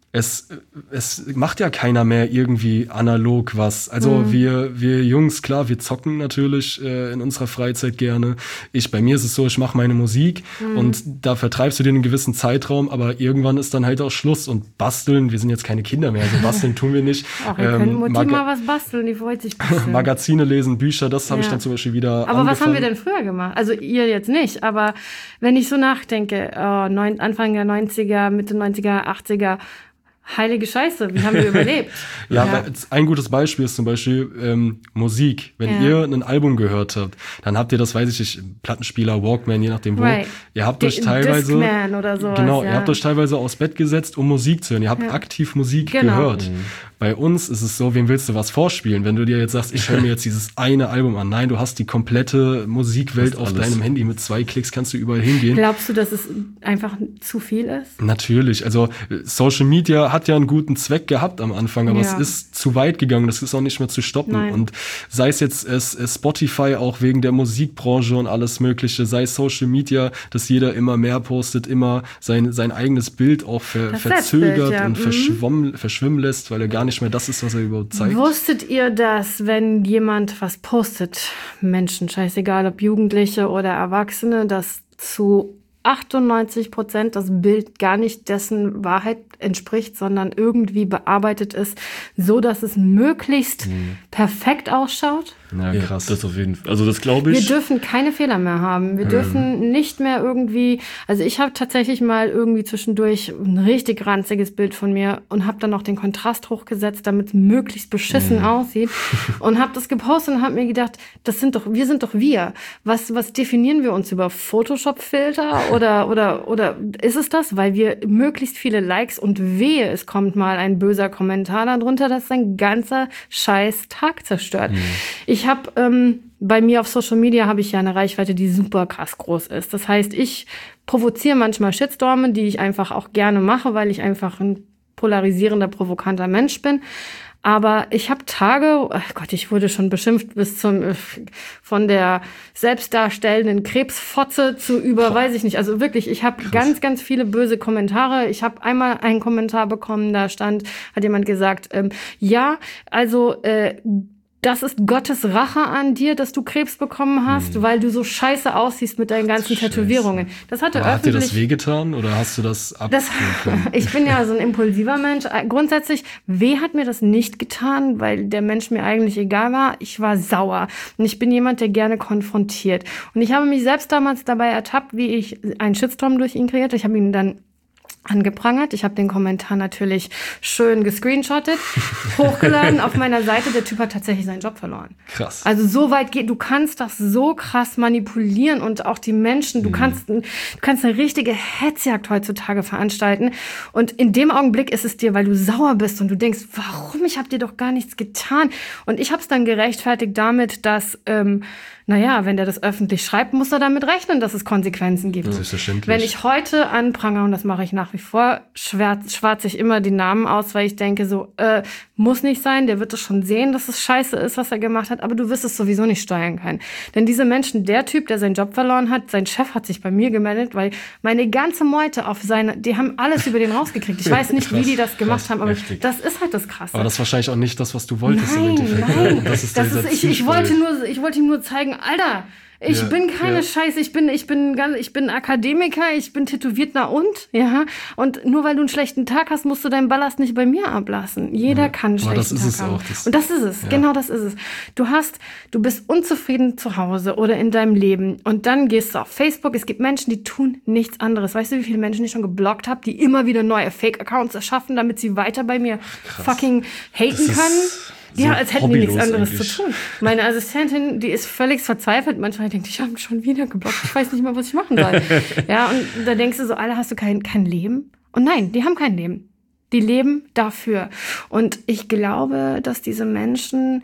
Speaker 3: es, es macht ja keiner mehr irgendwie analog was. Also mhm. wir, wir Jungs, klar, wir zocken natürlich äh, in unserer Freizeit gerne. Ich, bei mir ist es so, ich mache meine Musik mhm. und da vertreibst du dir einen gewissen Zeitraum, aber irgendwann ist dann halt auch Schluss. Und basteln, wir sind jetzt keine Kinder mehr, also basteln tun wir nicht.
Speaker 1: Ach, ihr ähm, könnt Mutti Mag- mal was basteln, die freut sich basteln.
Speaker 3: Magazine lesen, Bücher, das habe ja. ich dann zum Beispiel wieder
Speaker 1: Aber
Speaker 3: angefangen.
Speaker 1: Was haben wir denn früher gemacht? Also ihr jetzt nicht, aber wenn ich so nachdenke, oh, neun, Anfang der neunziger, Mitte neunziger, achtziger, heilige Scheiße, wie haben wir überlebt?
Speaker 3: ja, ja. Ein gutes Beispiel ist zum Beispiel ähm, Musik. Wenn ja. ihr ein Album gehört habt, dann habt ihr das, weiß ich nicht, Plattenspieler, Walkman, je nachdem wo. Right. Ihr habt Die, euch teilweise
Speaker 1: Discman oder sowas,
Speaker 3: genau,
Speaker 1: ja.
Speaker 3: ihr habt euch teilweise aufs Bett gesetzt, um Musik zu hören. Ihr habt ja. aktiv Musik genau. gehört. Mhm. Bei uns ist es so, wem willst du was vorspielen? Wenn du dir jetzt sagst, ich höre mir jetzt dieses eine Album an. Nein, du hast die komplette Musikwelt auf alles. Deinem Handy. Mit zwei Klicks kannst du überall hingehen.
Speaker 1: Glaubst du, dass es einfach zu viel ist?
Speaker 3: Natürlich. Also Social Media hat ja einen guten Zweck gehabt am Anfang, aber ja. es ist zu weit gegangen. Das ist auch nicht mehr zu stoppen. Nein. Und sei es jetzt es, es Spotify auch wegen der Musikbranche und alles Mögliche, sei es Social Media, dass jeder immer mehr postet, immer sein, sein eigenes Bild auch ver, verzögert ja. und mhm. verschwommen, verschwimmen lässt, weil er gar nicht nicht mehr das ist, was er überhaupt zeigt.
Speaker 1: Wusstet ihr, dass wenn jemand was postet, Menschen, scheißegal ob Jugendliche oder Erwachsene, dass zu achtundneunzig Prozent das Bild gar nicht dessen Wahrheit entspricht, sondern irgendwie bearbeitet ist, so dass es möglichst mhm. perfekt ausschaut?
Speaker 2: Ja, krass. Ja, das auf jeden Fall. Also das glaube ich.
Speaker 1: Wir dürfen keine Fehler mehr haben. Wir ähm. dürfen nicht mehr irgendwie, also ich habe tatsächlich mal irgendwie zwischendurch ein richtig ranziges Bild von mir und habe dann noch den Kontrast hochgesetzt, damit es möglichst beschissen mhm. aussieht und habe das gepostet und habe mir gedacht, das sind doch, wir sind doch wir. Was, was definieren wir uns über Photoshop-Filter oder, oder, oder ist es das? Weil wir möglichst viele Likes und wehe, es kommt mal ein böser Kommentar darunter, das dein ganzer scheiß Tag zerstört. Mhm. Ich Ich habe ähm, bei mir auf Social Media habe ich ja eine Reichweite, die super krass groß ist. Das heißt, ich provoziere manchmal Shitstorme, die ich einfach auch gerne mache, weil ich einfach ein polarisierender, provokanter Mensch bin. Aber ich habe Tage, oh Gott, ich wurde schon beschimpft bis zum von der selbstdarstellenden Krebsfotze zu über, Boah. weiß ich nicht. Also wirklich, ich habe ganz, ganz viele böse Kommentare. Ich habe einmal einen Kommentar bekommen, da stand, hat jemand gesagt, ähm, ja, also äh, das ist Gottes Rache an dir, dass du Krebs bekommen hast, hm. weil du so scheiße aussiehst mit deinen ganzen Scheiße. Tätowierungen. Das hatte
Speaker 3: Aber
Speaker 1: öffentlich.
Speaker 3: Hat dir das wehgetan oder hast du das abgetan?
Speaker 1: Ich bin ja so ein impulsiver Mensch. Grundsätzlich, weh hat mir das nicht getan, weil der Mensch mir eigentlich egal war. Ich war sauer. Und ich bin jemand, der gerne konfrontiert. Und ich habe mich selbst damals dabei ertappt, wie ich einen Shitstorm durch ihn kreierte. Ich habe ihn dann angeprangert. Ich habe den Kommentar natürlich schön gescreenshottet, hochgeladen auf meiner Seite. Der Typ hat tatsächlich seinen Job verloren.
Speaker 3: Krass.
Speaker 1: Also so weit geht, du kannst das so krass manipulieren und auch die Menschen, du mhm. kannst, du kannst eine richtige Hetzjagd heutzutage veranstalten und in dem Augenblick ist es dir, weil du sauer bist und du denkst, warum, ich habe dir doch gar nichts getan. Und ich habe es dann gerechtfertigt damit, dass ähm, naja, wenn der das öffentlich schreibt, muss er damit rechnen, dass es Konsequenzen gibt.
Speaker 3: Selbstverständlich.
Speaker 1: Wenn ich heute anprangere, und das mache ich nach wie vor, schwärze schwarz ich immer die Namen aus, weil ich denke so, äh, muss nicht sein, der wird es schon sehen, dass es scheiße ist, was er gemacht hat, aber du wirst es sowieso nicht steuern können. Denn diese Menschen, der Typ, der seinen Job verloren hat, sein Chef hat sich bei mir gemeldet, weil meine ganze Meute auf seine, die haben alles über den rausgekriegt. Ich weiß nicht, krass, wie die das gemacht krass, haben, aber heftig. Das ist halt das Krasse.
Speaker 3: Aber das ist wahrscheinlich auch nicht das, was du wolltest.
Speaker 1: Nein,
Speaker 3: im Endeffekt.
Speaker 1: Nein, das ist, das ist ich, ich wollte nur, ich wollte ihm nur zeigen, Alter, ich ja, bin keine ja. Scheiße, ich bin, ich bin ganz, ich bin Akademiker, ich bin tätowiert, na und, ja. Und nur weil du einen schlechten Tag hast, musst du deinen Ballast nicht bei mir ablassen. Jeder ja. kann einen schlechten
Speaker 3: das ist
Speaker 1: Tag
Speaker 3: es
Speaker 1: haben.
Speaker 3: Auch, das
Speaker 1: und das ist es, ja. genau das ist es. Du hast, du bist unzufrieden zu Hause oder in deinem Leben und dann gehst du auf Facebook. Es gibt Menschen, die tun nichts anderes. Weißt du, wie viele Menschen ich schon geblockt habe, die immer wieder neue Fake-Accounts erschaffen, damit sie weiter bei mir Krass. fucking haten das können? So ja, als hätten die nichts anderes eigentlich. zu tun. Meine Assistentin, die ist völlig verzweifelt. Manchmal denkt, ich habe mich schon wieder geblockt. Ich weiß nicht mal, was ich machen soll. Ja, und da denkst du so, Alter, hast du kein, kein Leben? Und nein, die haben kein Leben. Die leben dafür. Und ich glaube, dass diese Menschen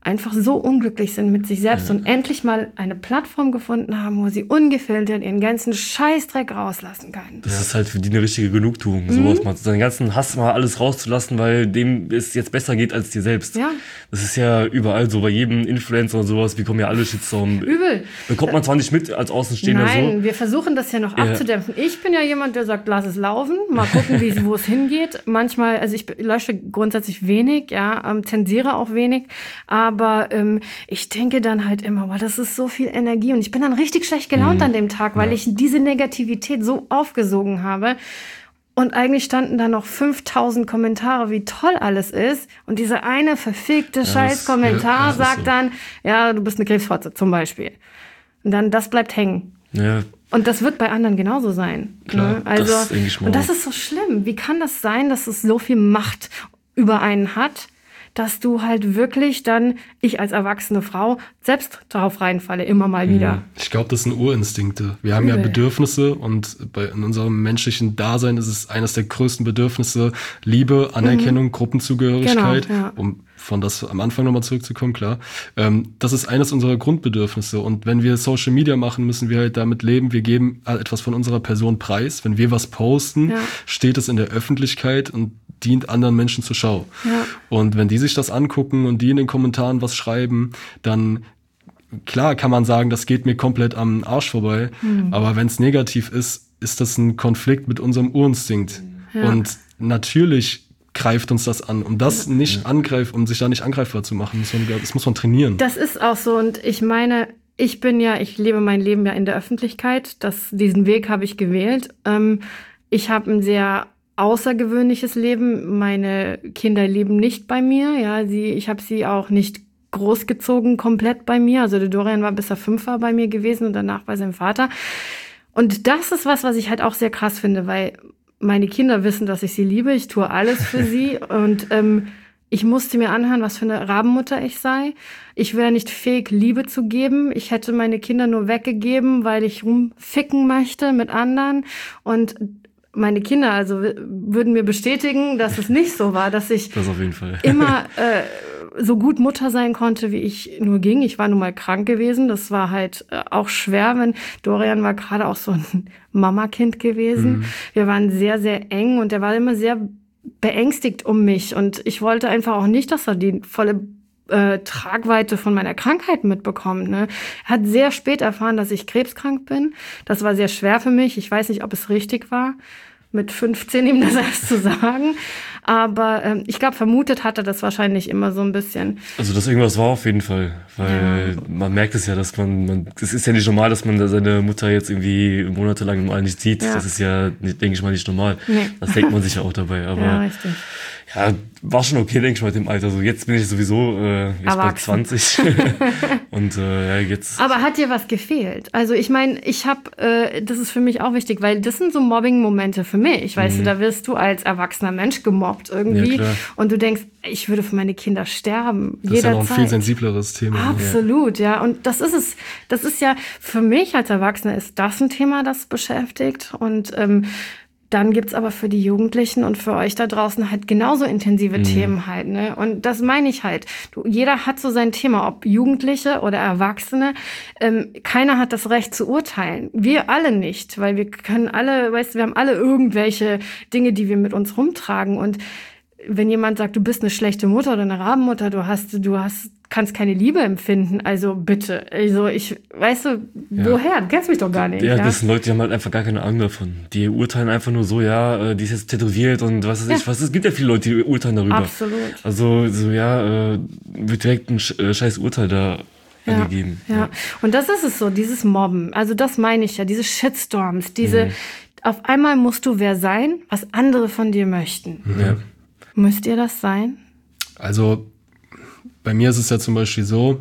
Speaker 1: einfach so unglücklich sind mit sich selbst ja. und endlich mal eine Plattform gefunden haben, wo sie ungefiltert ihren ganzen Scheißdreck rauslassen können.
Speaker 2: Das ist halt für die eine richtige Genugtuung, mhm. sowas mal, seinen ganzen Hass mal alles rauszulassen, weil dem es jetzt besser geht als dir selbst.
Speaker 1: Ja.
Speaker 2: Das ist ja überall so, bei jedem Influencer und sowas, bekommen ja alle Shitstorm.
Speaker 1: Übel.
Speaker 2: Bekommt man zwar nicht mit als Außenstehender so.
Speaker 1: Nein, wir versuchen das ja noch ja. abzudämpfen. Ich bin ja jemand, der sagt, lass es laufen, mal gucken, wie wo es hingeht. Manchmal, also ich lösche grundsätzlich wenig, ja, ähm, zensiere auch wenig, aber Aber ähm, ich denke dann halt immer, boah, das ist so viel Energie. Und ich bin dann richtig schlecht gelaunt mhm. an dem Tag, weil ja. ich diese Negativität so aufgesogen habe. Und eigentlich standen da noch fünftausend Kommentare, wie toll alles ist. Und dieser eine verfickte ja, Scheiß-Kommentar ja, sagt so. dann, ja, du bist eine Krebsfotze zum Beispiel. Und dann, das bleibt hängen.
Speaker 2: Ja.
Speaker 1: Und das wird bei anderen genauso sein.
Speaker 2: Klar,
Speaker 1: ne? Also,
Speaker 2: das denke ich mal.
Speaker 1: Und das ist so schlimm. Wie kann das sein, dass es so viel Macht über einen hat, dass du halt wirklich dann, ich als erwachsene Frau, selbst darauf reinfalle, immer mal wieder.
Speaker 3: Ich glaube, das sind Urinstinkte. Wir haben Übel. ja Bedürfnisse und bei, in unserem menschlichen Dasein ist es eines der größten Bedürfnisse, Liebe, Anerkennung, mhm. Gruppenzugehörigkeit, genau, ja. um von das am Anfang nochmal zurückzukommen, klar. Ähm, das ist eines unserer Grundbedürfnisse und wenn wir Social Media machen, müssen wir halt damit leben, wir geben halt etwas von unserer Person preis. Wenn wir was posten, ja. steht es in der Öffentlichkeit und dient anderen Menschen zur Schau. Ja. Und wenn die sich das angucken und die in den Kommentaren was schreiben, dann klar kann man sagen, das geht mir komplett am Arsch vorbei. Mhm. Aber wenn es negativ ist, ist das ein Konflikt mit unserem Urinstinkt. Ja. Und natürlich greift uns das an. Um das nicht ja. angreift, um sich da nicht angreifbar zu machen, muss man, das muss man trainieren.
Speaker 1: Das ist auch so. Und ich meine, ich bin ja, ich lebe mein Leben ja in der Öffentlichkeit. Das, diesen Weg habe ich gewählt. Ähm, ich habe ein sehr außergewöhnliches Leben. Meine Kinder leben nicht bei mir. Ja, sie, ich habe sie auch nicht großgezogen komplett bei mir. Also der Dorian war bis er fünf war bei mir gewesen und danach bei seinem Vater. Und das ist was, was ich halt auch sehr krass finde, weil meine Kinder wissen, dass ich sie liebe. Ich tue alles für sie und ähm, ich musste mir anhören, was für eine Rabenmutter ich sei. Ich wäre nicht fähig, Liebe zu geben. Ich hätte meine Kinder nur weggegeben, weil ich rumficken möchte mit anderen. Und meine Kinder also würden mir bestätigen, dass es nicht so war, dass ich
Speaker 2: das auf jeden Fall.
Speaker 1: immer äh, so gut Mutter sein konnte, wie ich nur ging. Ich war nun mal krank gewesen. Das war halt äh, auch schwer, wenn Dorian war gerade auch so ein Mamakind gewesen. Mhm. Wir waren sehr, sehr eng und er war immer sehr beängstigt um mich. Und ich wollte einfach auch nicht, dass er die volle Äh, Tragweite von meiner Krankheit mitbekommt. Ne? Er hat sehr spät erfahren, dass ich krebskrank bin. Das war sehr schwer für mich. Ich weiß nicht, ob es richtig war, mit fünfzehn ihm das erst zu sagen. Aber ähm, ich glaube, vermutet hat er das wahrscheinlich immer so ein bisschen.
Speaker 2: Also, dass irgendwas war auf jeden Fall. Weil ja. man merkt es ja, dass man, man, es ist ja nicht normal, dass man seine Mutter jetzt irgendwie monatelang mal nicht sieht. Ja. Das ist ja, denke ich mal, nicht normal. Nee. Das denkt man sich ja auch dabei. Aber
Speaker 1: ja, richtig.
Speaker 2: Ja, war schon okay, denke ich mal, mit dem Alter. So, jetzt bin ich sowieso äh, jetzt bald zwanzig. Und äh, ja, jetzt.
Speaker 1: Aber hat dir was gefehlt? Also ich meine, ich habe, äh, das ist für mich auch wichtig, weil das sind so Mobbing-Momente für mich. Weißt mhm. du, da wirst du als erwachsener Mensch gemobbt irgendwie. Ja, und du denkst, ich würde für meine Kinder sterben.
Speaker 3: Das ist ja noch ein viel sensibleres Thema.
Speaker 1: Absolut, ja. Und das ist es. Das ist ja, für mich als Erwachsener ist das ein Thema, das beschäftigt. Und ähm, dann gibt's aber für die Jugendlichen und für euch da draußen halt genauso intensive mhm. Themen halt, ne? Und das meine ich halt. Du, jeder hat so sein Thema, ob Jugendliche oder Erwachsene. Ähm, keiner hat das Recht zu urteilen. Wir alle nicht, weil wir können alle, weißt du, wir haben alle irgendwelche Dinge, die wir mit uns rumtragen. Und wenn jemand sagt, du bist eine schlechte Mutter oder eine Rabenmutter, du hast, du hast, kannst keine Liebe empfinden, also bitte. Also ich, weißt du, ja. woher? Du kennst mich doch gar nicht.
Speaker 2: Ja,
Speaker 1: ja,
Speaker 2: das sind Leute, die haben halt einfach gar keine Ahnung davon. Die urteilen einfach nur so, ja, die ist jetzt tätowiert und was weiß ja. ich, was, es gibt ja viele Leute, die urteilen darüber.
Speaker 1: Absolut.
Speaker 2: Also, so, ja, äh, wird direkt ein scheiß Urteil da
Speaker 1: ja.
Speaker 2: angegeben.
Speaker 1: Ja. ja, und das ist es so, dieses Mobben, also das meine ich ja, diese Shitstorms, diese, mhm. auf einmal musst du wer sein, was andere von dir möchten.
Speaker 2: Ja.
Speaker 1: Müsst ihr das sein?
Speaker 3: Also, bei mir ist es ja zum Beispiel so,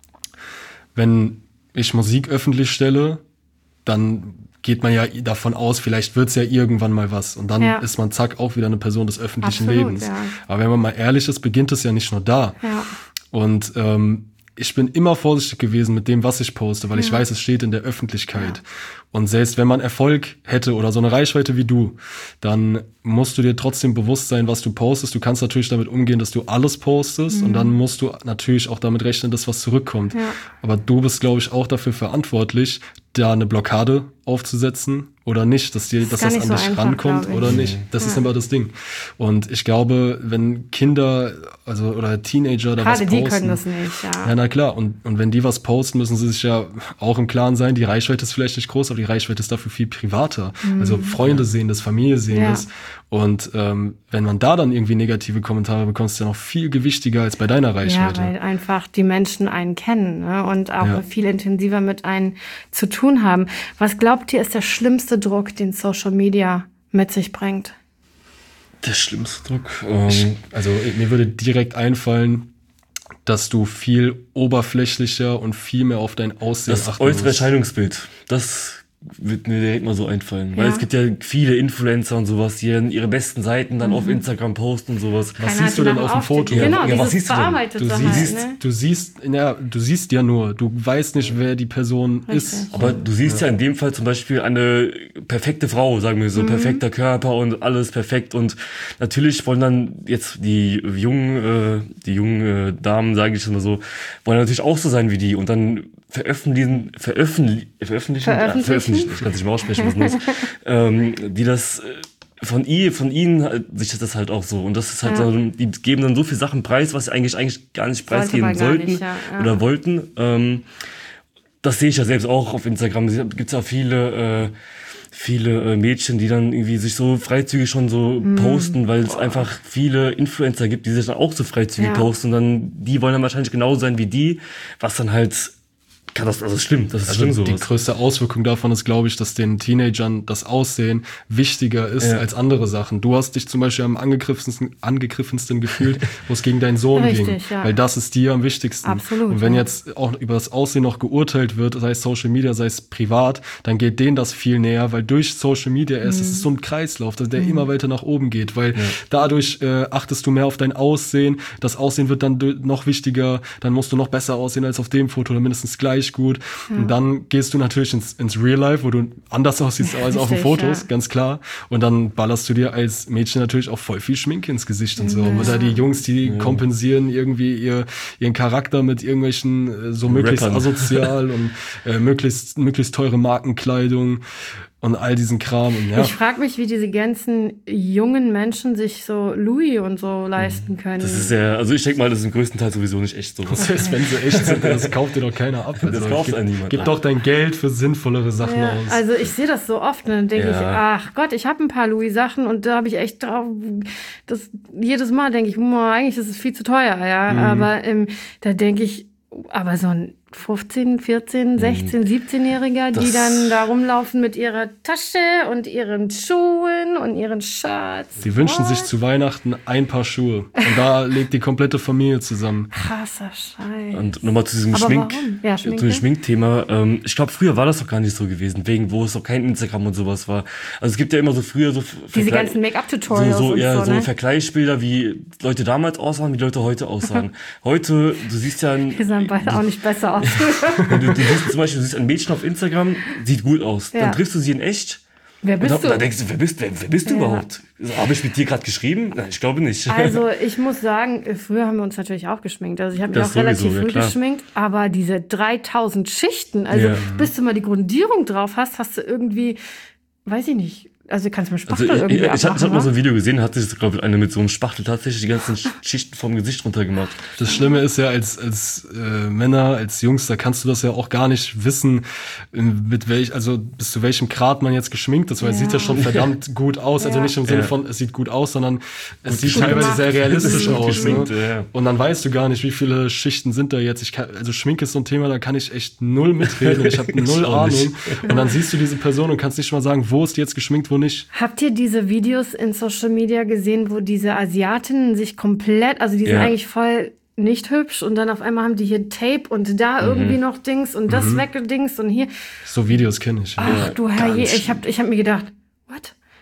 Speaker 3: wenn ich Musik öffentlich stelle, dann geht man ja davon aus, vielleicht wird's ja irgendwann mal was. Und dann ja. ist man zack auch wieder eine Person des öffentlichen
Speaker 1: Absolut,
Speaker 3: Lebens.
Speaker 1: Ja.
Speaker 3: Aber wenn man mal ehrlich ist, beginnt es ja nicht nur da.
Speaker 1: Ja.
Speaker 3: Und ähm, ich bin immer vorsichtig gewesen mit dem, was ich poste, weil ja. ich weiß, es steht in der Öffentlichkeit. Ja. Und selbst wenn man Erfolg hätte oder so eine Reichweite wie du, dann musst du dir trotzdem bewusst sein, was du postest. Du kannst natürlich damit umgehen, dass du alles postest mhm. und dann musst du natürlich auch damit rechnen, dass was zurückkommt. Ja. Aber du bist, glaube ich, auch dafür verantwortlich, da eine Blockade aufzusetzen oder nicht, dass dir, dass das an so dich einfach, rankommt oder nicht. Das ja. ist immer das Ding. Und ich glaube, wenn Kinder, also oder Teenager da
Speaker 1: Gerade
Speaker 3: was posten,
Speaker 1: die können das nicht, ja.
Speaker 3: Ja, na klar. Und, und wenn die was posten, müssen sie sich ja auch im Klaren sein, die Reichweite ist vielleicht nicht groß, aber die Reichweite ist dafür viel privater. Mhm. Also Freunde sehen das, Familie sehen ja. das. Und ähm, wenn man da dann irgendwie negative Kommentare bekommt, ist ja noch viel gewichtiger als bei deiner Reichweite.
Speaker 1: Ja, weil einfach die Menschen einen kennen, ne? Und auch ja. viel intensiver mit einem zu tun haben. Was glaubt ihr, ist der schlimmste Druck, den Social Media mit sich bringt?
Speaker 2: Der schlimmste Druck? Ähm,
Speaker 3: ich, also mir würde direkt einfallen, dass du viel oberflächlicher und viel mehr auf dein Aussehen
Speaker 2: achten musst. Das äußere Erscheinungsbild, das wird mir direkt mal so einfallen. Ja. Weil es gibt ja viele Influencer und sowas, die dann ihre besten Seiten dann mhm. auf Instagram posten und sowas.
Speaker 3: Was Keiner siehst du denn auf dem Foto?
Speaker 1: Ja, genau,
Speaker 3: ja,
Speaker 1: was siehst du denn?
Speaker 3: Du
Speaker 1: halt,
Speaker 3: siehst,
Speaker 1: ne?
Speaker 3: du siehst, ja, du siehst ja nur, du weißt nicht, wer die Person Richtig. ist.
Speaker 2: Aber du siehst ja. ja in dem Fall zum Beispiel eine perfekte Frau, sagen wir so, mhm. perfekter Körper und alles perfekt. Und natürlich wollen dann jetzt die jungen, äh, die jungen äh, Damen, sage ich mal so, wollen natürlich auch so sein wie die und dann veröffentlichen, veröffentlichen, veröffentlichen,
Speaker 1: veröffentlichen,
Speaker 2: ja, veröffentlichen, ich kann es nicht mehr aussprechen, was muss, ähm, die das von ihr, von ihnen halt, sich das halt auch so und das ist halt ja. so, die geben dann so viele Sachen preis, was sie eigentlich eigentlich gar nicht preisgeben sollten nicht, ja, ja. oder wollten. Ähm, das sehe ich ja selbst auch auf Instagram. Da gibt's ja viele, äh, viele äh, Mädchen, die dann irgendwie sich so freizügig schon so mm. posten, weil es einfach viele Influencer gibt, die sich dann auch so freizügig ja. posten und dann die wollen dann wahrscheinlich genauso sein wie die, was dann halt Kann das, das ist schlimm, das ist
Speaker 3: also
Speaker 2: schlimm sowas.
Speaker 3: Die größte Auswirkung davon ist, glaube ich, dass den Teenagern das Aussehen wichtiger ist ja. als andere Sachen. Du hast dich zum Beispiel am angegriffensten, angegriffensten gefühlt, wo es gegen deinen Sohn Richtig, ging. Ja. Weil das ist dir am wichtigsten.
Speaker 1: Absolut.
Speaker 3: Und wenn jetzt auch über das Aussehen noch geurteilt wird, sei es Social Media, sei es privat, dann geht denen das viel näher, weil durch Social Media erst, mhm. es ist so ein Kreislauf, der mhm. immer weiter nach oben geht, weil ja. dadurch äh, achtest du mehr auf dein Aussehen. Das Aussehen wird dann noch wichtiger, dann musst du noch besser aussehen als auf dem Foto oder mindestens gleich gut. Ja. Und dann gehst du natürlich ins, ins Real Life, wo du anders aussiehst als auf den Fotos, ja. ganz klar. Und dann ballerst du dir als Mädchen natürlich auch voll viel Schminke ins Gesicht und so. Ja. Oder die Jungs, die ja. kompensieren irgendwie ihr, ihren Charakter mit irgendwelchen so möglichst Rappern. asozial und äh, möglichst, möglichst teure Markenkleidung. Und all diesen Kram. Und ja.
Speaker 1: Ich frage mich, wie diese ganzen jungen Menschen sich so Louis und so leisten können.
Speaker 2: Das ist ja, also ich denke mal, das ist im größten Teil sowieso nicht echt so.
Speaker 3: Das heißt, wenn sie echt sind, das kauft dir doch keiner ab.
Speaker 2: Also,
Speaker 3: das
Speaker 2: kauft einen niemand.
Speaker 3: Gib doch dein Geld für sinnvollere Sachen
Speaker 1: ja,
Speaker 3: aus.
Speaker 1: Also ich sehe das so oft und dann denke ja. ich, ach Gott, ich habe ein paar Louis-Sachen und da habe ich echt drauf, das jedes Mal denke ich, eigentlich ist es viel zu teuer, ja. Mhm. Aber ähm, da denke ich, aber so ein fünfzehn, vierzehn, sechzehn, siebzehnjähriger, die dann da rumlaufen mit ihrer Tasche und ihren Schuhen und ihren Shirts.
Speaker 3: Die wünschen sich zu Weihnachten ein paar Schuhe. Und da legt die komplette Familie zusammen.
Speaker 1: Krasser Scheiß.
Speaker 2: Und nochmal zu diesem Schmink, ja, zu dem Schminkthema. Ähm, ich glaube, früher war das doch gar nicht so gewesen, wegen wo es noch kein Instagram und sowas war. Also es gibt ja immer so früher so
Speaker 1: diese ganzen Make-up-Tutorials
Speaker 2: so, so,
Speaker 1: und
Speaker 2: ja,
Speaker 1: so, ne?
Speaker 2: so Vergleichsbilder, wie Leute damals aussahen, wie Leute heute aussahen. Heute, du siehst ja...
Speaker 1: Wir sahen beide auch nicht besser aus.
Speaker 2: Du, du siehst zum Beispiel, du siehst ein Mädchen auf Instagram, sieht gut aus. Ja. Dann triffst du sie in echt.
Speaker 1: Wer bist
Speaker 2: und dann,
Speaker 1: du?
Speaker 2: dann denkst du, wer bist, wer, wer bist du ja. überhaupt? Habe ich mit dir gerade geschrieben? Nein, ich glaube nicht.
Speaker 1: Also ich muss sagen, früher haben wir uns natürlich auch geschminkt. Also ich habe mich auch relativ
Speaker 2: sowieso,
Speaker 1: früh
Speaker 2: ja,
Speaker 1: geschminkt. Aber diese dreitausend Schichten, also ja. bis du mal die Grundierung drauf hast, hast du irgendwie, weiß ich nicht, also kannst du mit Spachtel
Speaker 2: also ich,
Speaker 1: irgendwie
Speaker 2: ich, ich,
Speaker 1: abmachen,
Speaker 2: ich habe mal so ein Video gesehen, hat sich, glaube ich, eine mit so einem Spachtel tatsächlich die ganzen Schichten vom Gesicht runtergemacht.
Speaker 3: Das Schlimme ist ja, als als äh, Männer, als Jungs, da kannst du das ja auch gar nicht wissen, mit welch, also bis zu welchem Grad man jetzt geschminkt ist, weil ja. es sieht ja schon verdammt gut aus. Also ja. nicht im Sinne ja. von, es sieht gut aus, sondern es gut sieht teilweise gemacht. sehr realistisch aus. Ne? Ja. Und dann weißt du gar nicht, wie viele Schichten sind da jetzt. Ich kann, also Schminke ist so ein Thema, da kann ich echt null mitreden. Ich habe null Ahnung. Und dann siehst du diese Person und kannst nicht mal sagen, wo ist die jetzt geschminkt, wo nicht.
Speaker 1: Habt ihr diese Videos in Social Media gesehen, wo diese Asiatinnen sich komplett, also die sind ja. eigentlich voll nicht hübsch und dann auf einmal haben die hier Tape und da mhm. irgendwie noch Dings und das mhm. weggedings und hier.
Speaker 3: So Videos kenne ich.
Speaker 1: Ach ja, du Herrje, ich hab, ich hab mir gedacht, what?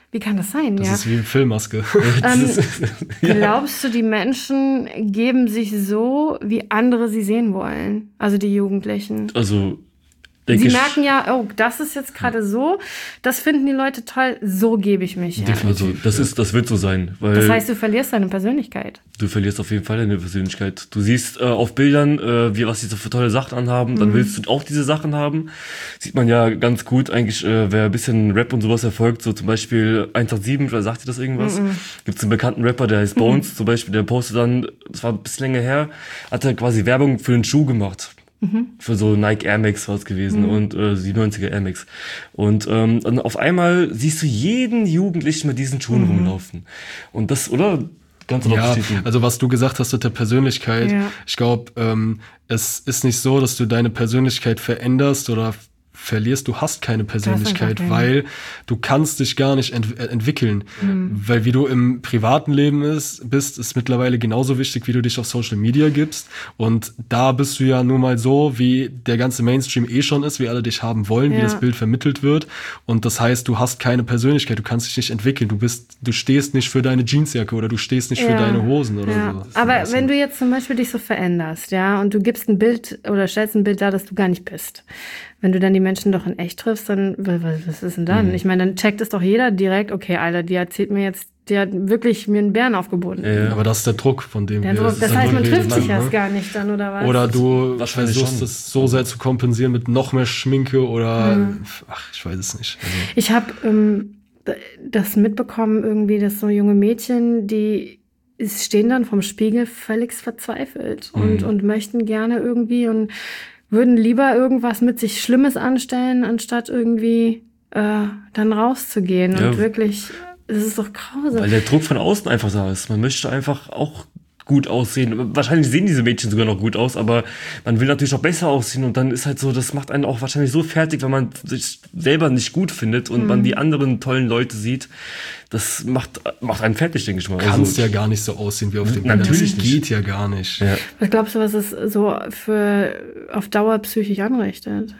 Speaker 1: Wie kann das sein?
Speaker 3: Das
Speaker 1: ja?
Speaker 3: ist wie eine Filmmaske.
Speaker 1: Ähm,
Speaker 2: ja.
Speaker 1: Glaubst du, die Menschen geben sich so, wie andere sie sehen wollen? Also die Jugendlichen.
Speaker 2: Also denke
Speaker 1: Sie
Speaker 2: ich,
Speaker 1: merken ja, oh, das ist jetzt gerade so, das finden die Leute toll, so gebe ich mich. Ja.
Speaker 2: also das ist, das wird so sein, weil
Speaker 1: Das heißt, du verlierst deine Persönlichkeit.
Speaker 2: du verlierst auf jeden Fall deine Persönlichkeit. Du siehst äh, auf Bildern, äh, wie was die so für tolle Sachen anhaben, dann mhm. willst du auch diese Sachen haben. Sieht man ja ganz gut eigentlich, äh, wer ein bisschen Rap und sowas erfolgt, so zum Beispiel eins acht sieben, oder sagt ihr das irgendwas? Mhm. Gibt es einen bekannten Rapper, der heißt Bones, mhm. zum Beispiel, der postet dann, das war ein bisschen länger her, hat er quasi Werbung für einen Schuh gemacht. Mhm. Für so Nike Air Max war es gewesen mhm. und äh, siebenundneunziger Air Max. Und ähm, dann auf einmal siehst du jeden Jugendlichen mit diesen Schuhen mhm. rumlaufen. Und das, oder? Ganz
Speaker 3: ja, also was du gesagt hast mit der Persönlichkeit, ja. ich glaube, ähm, es ist nicht so, dass du deine Persönlichkeit veränderst oder verlierst, du hast keine Persönlichkeit, okay. weil du kannst dich gar nicht ent- entwickeln. Mhm. Weil wie du im privaten Leben ist, bist, ist mittlerweile genauso wichtig, wie du dich auf Social Media gibst. Und da bist du ja nun mal so, wie der ganze Mainstream eh schon ist, wie alle dich haben wollen, ja. wie das Bild vermittelt wird. Und das heißt, du hast keine Persönlichkeit, du kannst dich nicht entwickeln. Du bist, du stehst nicht für deine Jeansjacke oder du stehst nicht ja. für deine Hosen oder
Speaker 1: ja.
Speaker 3: so.
Speaker 1: Aber wenn du jetzt zum Beispiel dich so veränderst, ja, und du gibst ein Bild oder stellst ein Bild dar, das du gar nicht bist. Wenn du dann die Menschen doch in echt triffst, dann, was ist denn dann? Mhm. Ich meine, dann checkt es doch jeder direkt, okay, Alter, die erzählt mir jetzt, die hat wirklich mir einen Bären aufgebunden.
Speaker 3: Ja, aber das ist der Druck, von dem
Speaker 1: der
Speaker 3: wir...
Speaker 1: Druck. Das, das heißt, man trifft sich erst gar nicht dann, oder was?
Speaker 3: Oder du versuchst es so sehr zu kompensieren mit noch mehr Schminke oder... Mhm. Ach, ich weiß es nicht. Also.
Speaker 1: Ich habe ähm, das mitbekommen irgendwie, dass so junge Mädchen, die stehen dann vorm Spiegel völlig verzweifelt mhm. und, und möchten gerne irgendwie und würden lieber irgendwas mit sich Schlimmes anstellen, anstatt irgendwie äh, dann rauszugehen. Ja. Und wirklich, das ist doch grausam.
Speaker 2: Weil der Druck von außen einfach da ist. Man möchte einfach auch gut aussehen. Wahrscheinlich sehen diese Mädchen sogar noch gut aus, aber man will natürlich auch besser aussehen und dann ist halt so, das macht einen auch wahrscheinlich so fertig, wenn man sich selber nicht gut findet und mhm. man die anderen tollen Leute sieht. Das macht, macht einen fertig, denke ich mal.
Speaker 3: Du kannst also, ja gar nicht so aussehen wie auf dem Bild.
Speaker 2: Natürlich
Speaker 3: das geht ja gar nicht.
Speaker 1: Ja. Was glaubst du, was es so für auf Dauer psychisch anrichtet?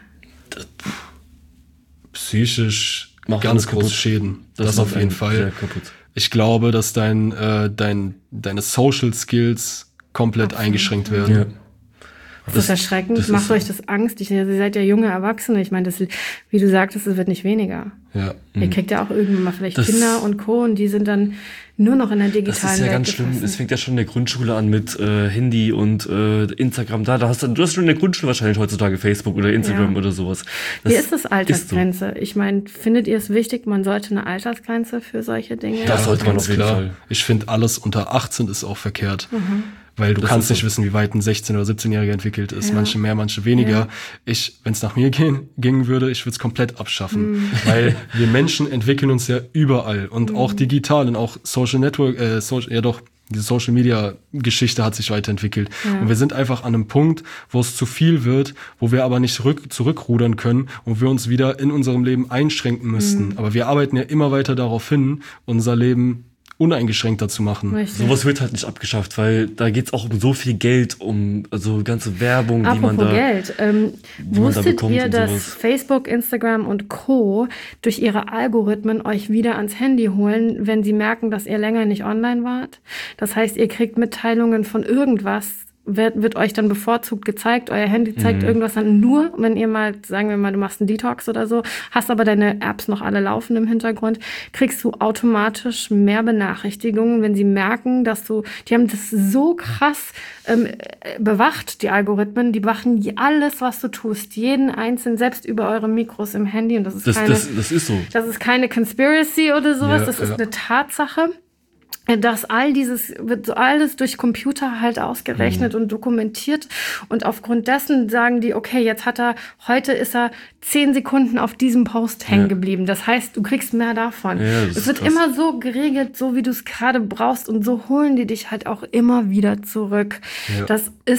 Speaker 3: Psychisch macht ganz große Schäden. Das, das auf jeden Fall. Ich glaube, dass dein, äh, dein, deine Social Skills komplett Absolut. eingeschränkt werden. Ja.
Speaker 1: Das, das ist erschreckend. Das Macht ist euch das Angst? Ich, ihr seid ja junge Erwachsene. Ich meine, das, wie du sagtest, es wird nicht weniger.
Speaker 3: Ja.
Speaker 1: Ihr mhm. kriegt ja auch irgendwann mal vielleicht das, Kinder und Co. und die sind dann nur noch in der digitalen Welt. Das ist ja
Speaker 2: Welt ganz schlimm. Es fängt ja schon in der Grundschule an mit äh, Handy und äh, Instagram. Da, da hast du, du hast schon in der Grundschule wahrscheinlich heutzutage Facebook oder Instagram ja. oder sowas.
Speaker 1: Das Wie ist das Altersgrenze? Ist so. Ich meine, findet ihr es wichtig, man sollte eine Altersgrenze für solche Dinge?
Speaker 3: Das sollte man auf jeden klar. Fall. Ich finde, alles unter achtzehn ist auch verkehrt. Mhm. Weil du das kannst nicht so. wissen, wie weit ein sechzehn- oder siebzehnjähriger entwickelt ist. Ja. Manche mehr, manche weniger. Ja. Ich, wenn es nach mir gehen, gingen würde, ich würde es komplett abschaffen. Mm. Weil wir Menschen entwickeln uns ja überall. Und mm. auch digital und auch Social Network, äh, Social, ja doch, die Social Media Geschichte hat sich weiterentwickelt. Ja. Und wir sind einfach an einem Punkt, wo es zu viel wird, wo wir aber nicht zurück, zurückrudern können und wir uns wieder in unserem Leben einschränken müssten. Mm. Aber wir arbeiten ja immer weiter darauf hin, unser Leben uneingeschränkter zu machen.
Speaker 2: Richtig. Sowas wird halt nicht abgeschafft, weil da geht's auch um so viel Geld, um also ganze Werbung,
Speaker 1: Apropos
Speaker 2: die man da
Speaker 1: Geld. Ähm, wusstet da bekommt ihr, dass sowas. Facebook, Instagram und Co. durch ihre Algorithmen euch wieder ans Handy holen, wenn sie merken, dass ihr länger nicht online wart? Das heißt, ihr kriegt Mitteilungen von irgendwas, Wird, wird euch dann bevorzugt gezeigt, euer Handy zeigt mhm. irgendwas dann nur, wenn ihr mal, sagen wir mal, du machst einen Detox oder so, hast aber deine Apps noch alle laufen im Hintergrund, kriegst du automatisch mehr Benachrichtigungen, wenn sie merken, dass du, die haben das so krass ähm, bewacht, die Algorithmen, die bewachen alles, was du tust, jeden einzelnen, selbst über eure Mikros im Handy und das ist
Speaker 2: das,
Speaker 1: keine,
Speaker 2: das, das ist so.
Speaker 1: Das ist keine Conspiracy oder sowas, ja, das ist ja. eine Tatsache. Dass all dieses, wird so alles durch Computer halt ausgerechnet mhm. und dokumentiert. Und aufgrund dessen sagen die, okay, jetzt hat er, heute ist er zehn Sekunden auf diesem Post hängen ja. geblieben. Das heißt, du kriegst mehr davon. Ja, es wird krass. immer so geregelt, so wie du es gerade brauchst. Und so holen die dich halt auch immer wieder zurück. Ja. Das ist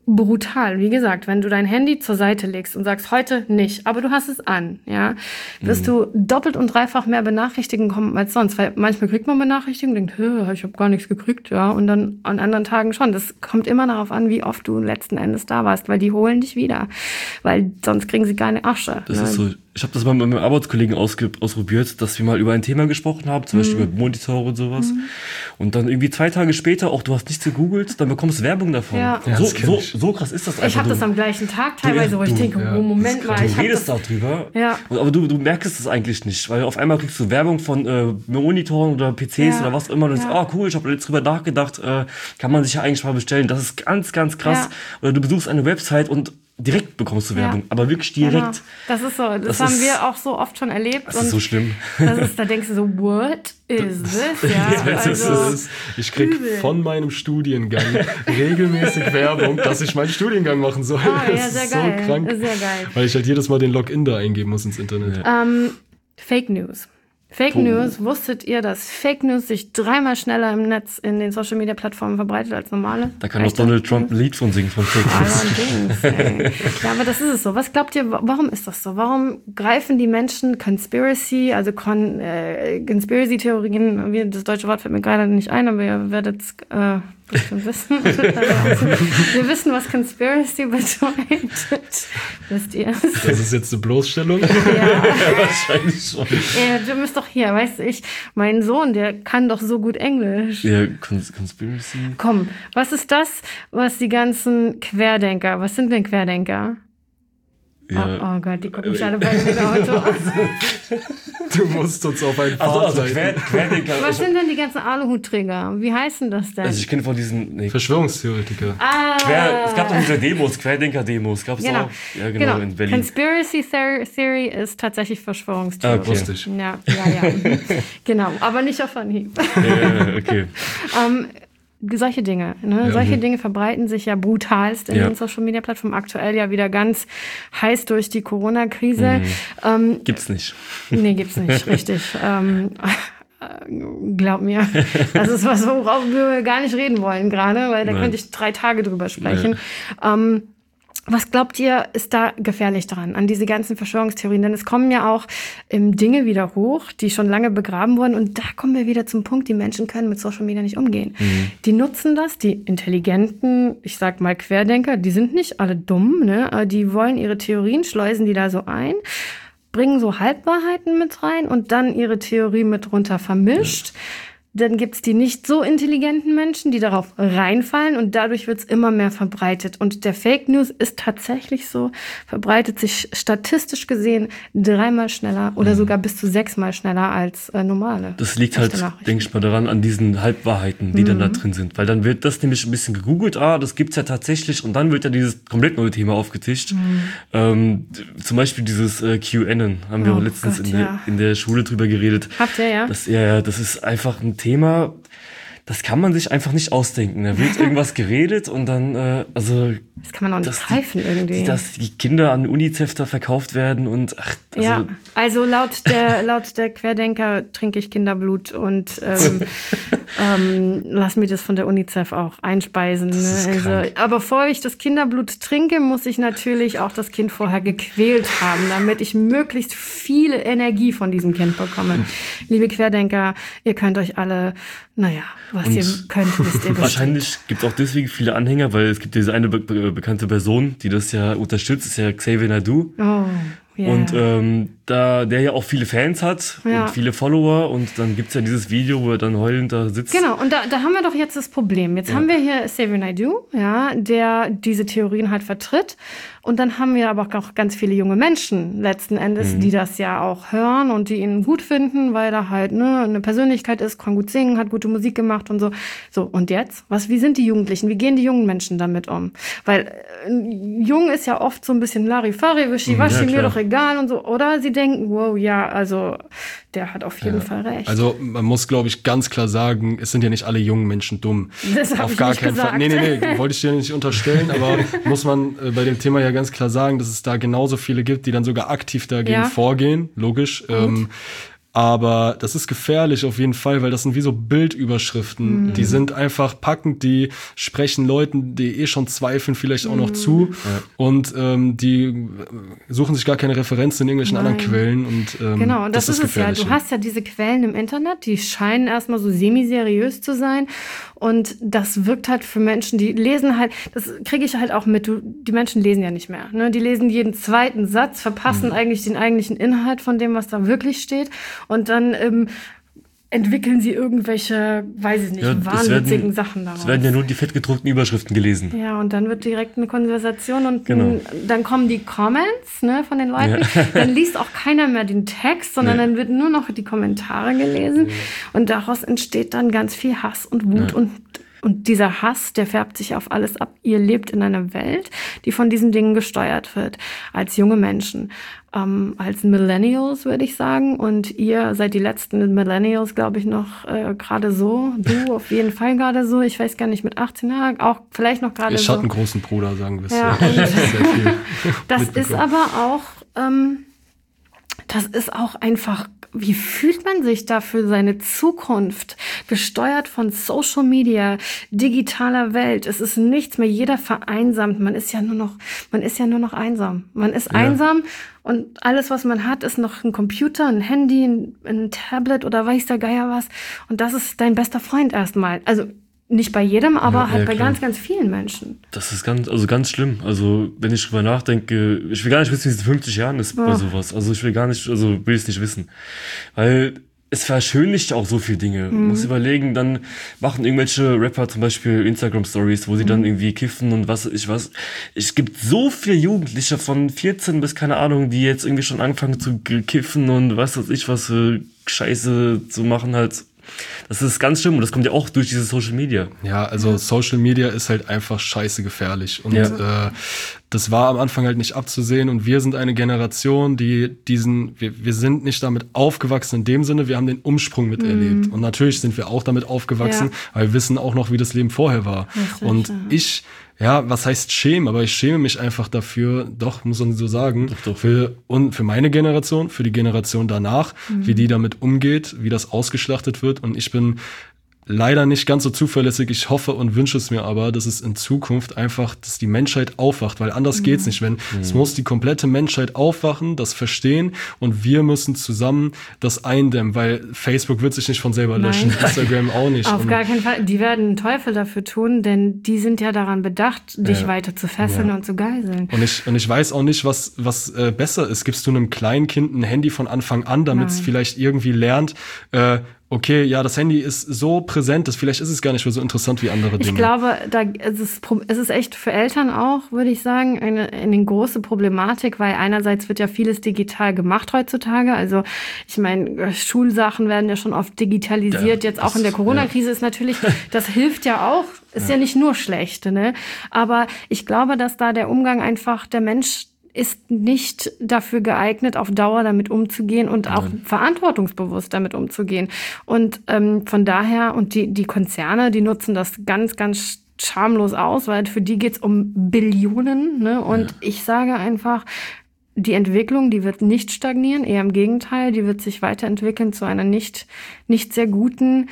Speaker 1: brutal. Wie gesagt, wenn du dein Handy zur Seite legst und sagst, heute nicht, aber du hast es an, ja, wirst mhm. du doppelt und dreifach mehr Benachrichtigungen kommen als sonst. Weil manchmal kriegt man Benachrichtigungen und denkt, ich habe gar nichts gekriegt, ja, und dann an anderen Tagen schon. Das kommt immer darauf an, wie oft du letzten Endes da warst, weil die holen dich wieder. Weil sonst kriegen sie keine Asche.
Speaker 2: Das
Speaker 1: ne?
Speaker 2: ist so. Ich habe das mal mit meinem Arbeitskollegen ausge- ausprobiert, dass wir mal über ein Thema gesprochen haben, zum mhm. Beispiel über Monitore und sowas. Mhm. Und dann irgendwie zwei Tage später, auch du hast nichts gegoogelt, dann bekommst du Werbung davon.
Speaker 1: Ja.
Speaker 2: Ja, so, so, so krass ist das einfach.
Speaker 1: Ich habe das am gleichen Tag teilweise, du, wo ich du, denke, ja. oh, Moment mal.
Speaker 2: Du
Speaker 1: ich
Speaker 2: redest
Speaker 1: das,
Speaker 2: darüber,
Speaker 1: ja.
Speaker 2: aber du, du merkst es eigentlich nicht, weil auf einmal kriegst du Werbung von äh, Monitoren oder P Cs ja. oder was immer. Und du ja. denkst, oh cool, ich habe jetzt drüber nachgedacht, äh, kann man sich ja eigentlich mal bestellen. Das ist ganz, ganz krass. Ja. Oder du besuchst eine Website und direkt bekommst du Werbung, ja. aber wirklich direkt. Genau.
Speaker 1: Das ist so, das, das haben ist, wir auch so oft schon erlebt.
Speaker 2: Das und ist so schlimm.
Speaker 1: Das ist, da denkst du so, what is this? Ja, also
Speaker 3: ist, ich krieg übel. Von meinem Studiengang regelmäßig Werbung, dass ich meinen Studiengang machen soll.
Speaker 1: Ah, ja,
Speaker 3: das
Speaker 1: sehr
Speaker 3: ist
Speaker 1: geil.
Speaker 3: so krank,
Speaker 1: sehr geil.
Speaker 3: weil ich halt jedes Mal den Login da eingeben muss ins Internet.
Speaker 1: Ja. Um, Fake News. Fake Puh. News, wusstet ihr, dass Fake News sich dreimal schneller im Netz in den Social-Media-Plattformen verbreitet als normale?
Speaker 2: Da kann auch Donald Trump ein Lied von singen, von Fake
Speaker 1: News. Ja, aber das ist es so. Was glaubt ihr, warum ist das so? Warum greifen die Menschen Conspiracy, also Con, äh, Conspiracy-Theorien, das deutsche Wort fällt mir gerade nicht ein, aber ihr werdet es äh, bestimmt wissen. Wir wissen, was Conspiracy bedeutet. Wisst ihr es?
Speaker 3: Das ist jetzt eine Bloßstellung?
Speaker 1: Ja,
Speaker 2: wahrscheinlich schon.
Speaker 1: Ja, du bist doch hier, weißt du, ich, mein Sohn, der kann doch so gut Englisch.
Speaker 2: Ja, Cons- Conspiracy.
Speaker 1: Komm, was ist das, was die ganzen Querdenker, was sind denn Querdenker? Ja. Oh, oh Gott, die gucken mich alle bei mir Auto.
Speaker 3: Du musst uns auf einen Pfad
Speaker 2: also, also
Speaker 3: leiten.
Speaker 2: Quer, Querdenker.
Speaker 1: Was sind denn die ganzen Aluhutträger? Wie heißen das denn?
Speaker 2: Also ich kenne von diesen... Nee.
Speaker 3: Verschwörungstheoretiker.
Speaker 1: Ah.
Speaker 2: Quer, es gab doch diese Demos, Querdenker-Demos. Gab es
Speaker 1: genau.
Speaker 2: auch? Ja, genau,
Speaker 1: genau,
Speaker 2: in Berlin.
Speaker 1: Conspiracy Theory ist tatsächlich Verschwörungstheorie.
Speaker 2: Ah, okay.
Speaker 1: Ja, ja, ja. Genau, aber nicht auf Anhieb.
Speaker 2: Ja, okay.
Speaker 1: um, Solche Dinge, ne? Ja. Solche Dinge verbreiten sich ja brutalst in ja. den Social-Media-Plattformen. Aktuell ja wieder ganz heiß durch die Corona-Krise.
Speaker 2: Mhm.
Speaker 1: Ähm,
Speaker 2: gibt's nicht.
Speaker 1: Nee, gibt's nicht, richtig. ähm, glaub mir, das ist was, worauf wir gar nicht reden wollen gerade, weil da Nein. könnte ich drei Tage drüber sprechen. Ja. Ähm, Was glaubt ihr, ist da gefährlich dran, an diese ganzen Verschwörungstheorien? Denn es kommen ja auch ähm, Dinge wieder hoch, die schon lange begraben wurden. Und da kommen wir wieder zum Punkt, die Menschen können mit Social Media nicht umgehen. Mhm. Die nutzen das, die intelligenten, ich sag mal Querdenker, die sind nicht alle dumm, ne? Aber die wollen ihre Theorien, schleusen die da so ein, bringen so Halbwahrheiten mit rein und dann ihre Theorie mit runter vermischt. Ja. Dann gibt's die nicht so intelligenten Menschen, die darauf reinfallen und dadurch wird's immer mehr verbreitet. Und der Fake News ist tatsächlich so, verbreitet sich statistisch gesehen dreimal schneller oder mhm. sogar bis zu sechsmal schneller als äh, normale.
Speaker 2: Das liegt halt, denke ich mal, daran, an diesen Halbwahrheiten, die mhm. dann da drin sind. Weil dann wird das nämlich ein bisschen gegoogelt, ah, das gibt's ja tatsächlich und dann wird ja dieses komplett neue Thema aufgetischt. Mhm. Ähm, zum Beispiel dieses äh, QAnon, haben wir
Speaker 1: oh
Speaker 2: auch letztens
Speaker 1: Gott,
Speaker 2: in, der,
Speaker 1: ja.
Speaker 2: in der Schule drüber geredet.
Speaker 1: Habt ihr, ja?
Speaker 2: Das, ja, ja, das ist einfach ein Thema, das kann man sich einfach nicht ausdenken. Da wird irgendwas geredet und dann, äh, also...
Speaker 1: Das kann man auch nicht greifen
Speaker 2: die,
Speaker 1: irgendwie.
Speaker 2: Dass die Kinder an UNICEF da verkauft werden und... Ach, also
Speaker 1: ja, also laut der, laut der Querdenker trinke ich Kinderblut und ähm, ähm, lass mir das von der UNICEF auch einspeisen. Ne? Also, aber bevor ich das Kinderblut trinke, muss ich natürlich auch das Kind vorher gequält haben, damit ich möglichst viel Energie von diesem Kind bekomme. Liebe Querdenker, ihr könnt euch alle, naja, was und ihr könnt, wisst ihr bestimmt.
Speaker 2: Wahrscheinlich gibt es auch deswegen viele Anhänger, weil es gibt diese eine be- be- bekannte Person, die das ja unterstützt, ist ja Xavier Naidoo.
Speaker 1: Oh. Yeah.
Speaker 2: Und ähm, da der ja auch viele Fans hat
Speaker 1: ja.
Speaker 2: und viele Follower und dann gibt's ja dieses Video, wo er dann heulend da sitzt.
Speaker 1: Genau, und da, da haben wir doch jetzt das Problem. Jetzt ja. haben wir hier Xavier Naidoo, ja, der diese Theorien halt vertritt. Und dann haben wir aber auch ganz viele junge Menschen letzten Endes, mhm. die das ja auch hören und die ihn gut finden, weil er halt ne, eine Persönlichkeit ist, kann gut singen, hat gute Musik gemacht und so. So, und jetzt? Was, wie sind die Jugendlichen? Wie gehen die jungen Menschen damit um? Weil äh, jung ist ja oft so ein bisschen Larifari, Wischiwaschi, ja, mir doch egal und so. Oder sie denken, wow, ja, also der hat auf jeden ja. Fall recht.
Speaker 3: Also man muss, glaube ich, ganz klar sagen, es sind ja nicht alle jungen Menschen dumm.
Speaker 1: Das habe
Speaker 3: auf
Speaker 1: ich
Speaker 3: gar
Speaker 1: nicht
Speaker 3: keinen
Speaker 1: gesagt.
Speaker 3: Fall. Nee, nee, nee, wollte ich dir nicht unterstellen, aber muss man äh, bei dem Thema ja ganz klar sagen, dass es da genauso viele gibt, die dann sogar aktiv dagegen ja. vorgehen, logisch. Ähm, Aber das ist gefährlich auf jeden Fall, weil das sind wie so Bildüberschriften. Mhm. Die sind einfach packend, die sprechen Leuten, die eh schon zweifeln, vielleicht auch noch mhm. zu. Ja. Und ähm, die suchen sich gar keine Referenzen in irgendwelchen Nein. anderen Quellen. Und, ähm,
Speaker 1: genau, und das, das ist, ist es ja. Du hast ja diese Quellen im Internet, die scheinen erstmal so semi-seriös zu sein. Und das wirkt halt für Menschen, die lesen halt, das kriege ich halt auch mit, du, die Menschen lesen ja nicht mehr. Ne? Die lesen jeden zweiten Satz, verpassen mhm. eigentlich den eigentlichen Inhalt von dem, was da wirklich steht. Und dann ähm, entwickeln sie irgendwelche, weiß ich nicht, ja, wahnwitzigen werden, Sachen daraus.
Speaker 2: Es werden ja nur die fettgedruckten Überschriften gelesen.
Speaker 1: Ja, und dann wird direkt eine Konversation und genau. n, dann kommen die Comments ne, von den Leuten. Ja. Dann liest auch keiner mehr den Text, sondern nee. dann wird nur noch die Kommentare gelesen. Ja. Und daraus entsteht dann ganz viel Hass und Wut. Ja. Und, und dieser Hass, der färbt sich auf alles ab. Ihr lebt in einer Welt, die von diesen Dingen gesteuert wird, als junge Menschen. Ähm, als Millennials, würde ich sagen. Und ihr seid die letzten Millennials, glaube ich, noch äh, gerade so. Du auf jeden Fall gerade so. Ich weiß gar nicht, mit achtzehn Jahren, auch vielleicht noch gerade so.
Speaker 3: Ich hatte einen großen Bruder, sagen wir es.
Speaker 1: Ja,
Speaker 3: ja.
Speaker 1: Das, sehr viel das ist aber auch, ähm, das ist auch einfach, wie fühlt man sich da für seine Zukunft? Gesteuert von Social Media, digitaler Welt. Es ist nichts mehr. Jeder vereinsamt. Man ist ja nur noch, man ist ja nur noch einsam. Man ist ja. einsam und alles, was man hat, ist noch ein Computer, ein Handy, ein, ein Tablet oder weiß der Geier was. Und das ist dein bester Freund erstmal. Also nicht bei jedem, aber ja, halt ja, bei klar. ganz, ganz vielen Menschen.
Speaker 2: Das ist ganz, also ganz schlimm. Also, wenn ich drüber nachdenke, ich will gar nicht wissen, wie es in fünfzig Jahren ist ja. bei sowas. Also, ich will gar nicht, also, will es nicht wissen. Weil es verschönlicht auch so viele Dinge. Mhm. Man muss überlegen, dann machen irgendwelche Rapper zum Beispiel Instagram-Stories, wo sie mhm. dann irgendwie kiffen und was ich was. Es gibt so viele Jugendliche von vierzehn bis keine Ahnung, die jetzt irgendwie schon anfangen zu kiffen und was weiß ich was für Scheiße zu machen halt. Das ist ganz schlimm und das kommt ja auch durch diese Social Media.
Speaker 3: Ja, also Social Media ist halt einfach scheiße gefährlich und ja. äh, das war am Anfang halt nicht abzusehen und wir sind eine Generation, die diesen, wir, wir sind nicht damit aufgewachsen in dem Sinne, wir haben den Umsprung miterlebt mhm. und natürlich sind wir auch damit aufgewachsen, ja. aber wir wissen auch noch, wie das Leben vorher war. Richtig, und ja. ich Ja, was heißt schämen? Aber ich schäme mich einfach dafür, doch, muss man so sagen, doch, doch. Für, und für meine Generation, für die Generation danach, mhm. wie die damit umgeht, wie das ausgeschlachtet wird. Und ich bin leider nicht ganz so zuverlässig. Ich hoffe und wünsche es mir aber, dass es in Zukunft einfach, dass die Menschheit aufwacht, weil anders mhm. geht's nicht. Wenn, mhm. es muss die komplette Menschheit aufwachen, das verstehen und wir müssen zusammen das eindämmen, weil Facebook wird sich nicht von selber löschen, Nein. Instagram auch nicht.
Speaker 1: Auf
Speaker 3: und
Speaker 1: gar keinen Fall. Die werden einen Teufel dafür tun, denn die sind ja daran bedacht, dich ja. weiter zu fesseln ja. und zu geiseln.
Speaker 3: Und ich, und ich weiß auch nicht, was, was äh, besser ist. Gibst du einem kleinen Kind ein Handy von Anfang an, damit es vielleicht irgendwie lernt, äh, okay, ja, das Handy ist so präsent, dass vielleicht ist es gar nicht mehr so interessant wie andere Dinge.
Speaker 1: Ich glaube, da es ist es ist echt für Eltern auch, würde ich sagen, eine, eine große Problematik, weil einerseits wird ja vieles digital gemacht heutzutage. Also ich meine, Schulsachen werden ja schon oft digitalisiert. Ja, Jetzt auch in der Corona-Krise ja. ist natürlich, das hilft ja auch, ist ja, ja nicht nur schlecht, ne? Aber ich glaube, dass da der Umgang einfach der Mensch ist nicht dafür geeignet, auf Dauer damit umzugehen und auch Nein. verantwortungsbewusst damit umzugehen. Und ähm, von daher, und die, die Konzerne, die nutzen das ganz, ganz schamlos aus, weil für die geht's um Billionen. Ne? Und ja. ich sage einfach, die Entwicklung, die wird nicht stagnieren, eher im Gegenteil, die wird sich weiterentwickeln zu einer nicht, nicht sehr guten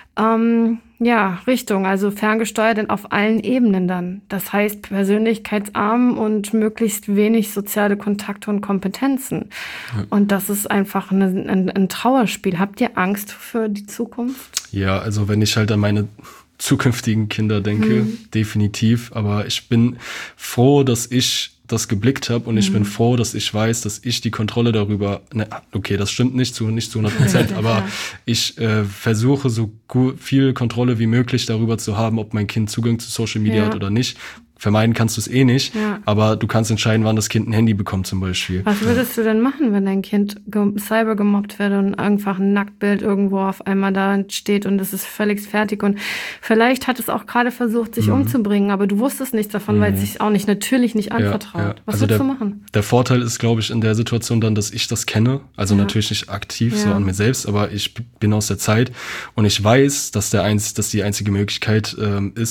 Speaker 1: ähm, ja, Richtung, also ferngesteuert auf allen Ebenen dann. Das heißt persönlichkeitsarm und möglichst wenig soziale Kontakte und Kompetenzen. Ja. Und das ist einfach eine, ein, ein Trauerspiel. Habt ihr Angst für die Zukunft?
Speaker 3: Ja, also wenn ich halt an meine zukünftigen Kinder denke, hm. definitiv. Aber ich bin froh, dass ich das geblickt habe und ich mhm. bin froh, dass ich weiß, dass ich die Kontrolle darüber, ne, okay, das stimmt nicht zu nicht zu hundert Prozent, aber ja. ich äh, versuche so gut, viel Kontrolle wie möglich darüber zu haben, ob mein Kind Zugang zu Social Media ja. hat oder nicht. Vermeiden kannst du es eh nicht, ja. aber du kannst entscheiden, wann das Kind ein Handy bekommt zum Beispiel.
Speaker 1: Was würdest du denn machen, wenn dein Kind ge- cyber gemobbt wird und einfach ein Nacktbild irgendwo auf einmal da steht und es ist völlig fertig und vielleicht hat es auch gerade versucht, sich mhm. umzubringen, aber du wusstest nichts davon, mhm. weil es sich auch nicht natürlich nicht anvertraut. Ja, ja. Was
Speaker 3: also
Speaker 1: würdest
Speaker 3: der,
Speaker 1: du machen?
Speaker 3: Der Vorteil ist, glaube ich, in der Situation dann, dass ich das kenne, also ja. natürlich nicht aktiv ja. so an mir selbst, aber ich bin aus der Zeit und ich weiß, dass der einz- dass die einzige Möglichkeit ähm, ist,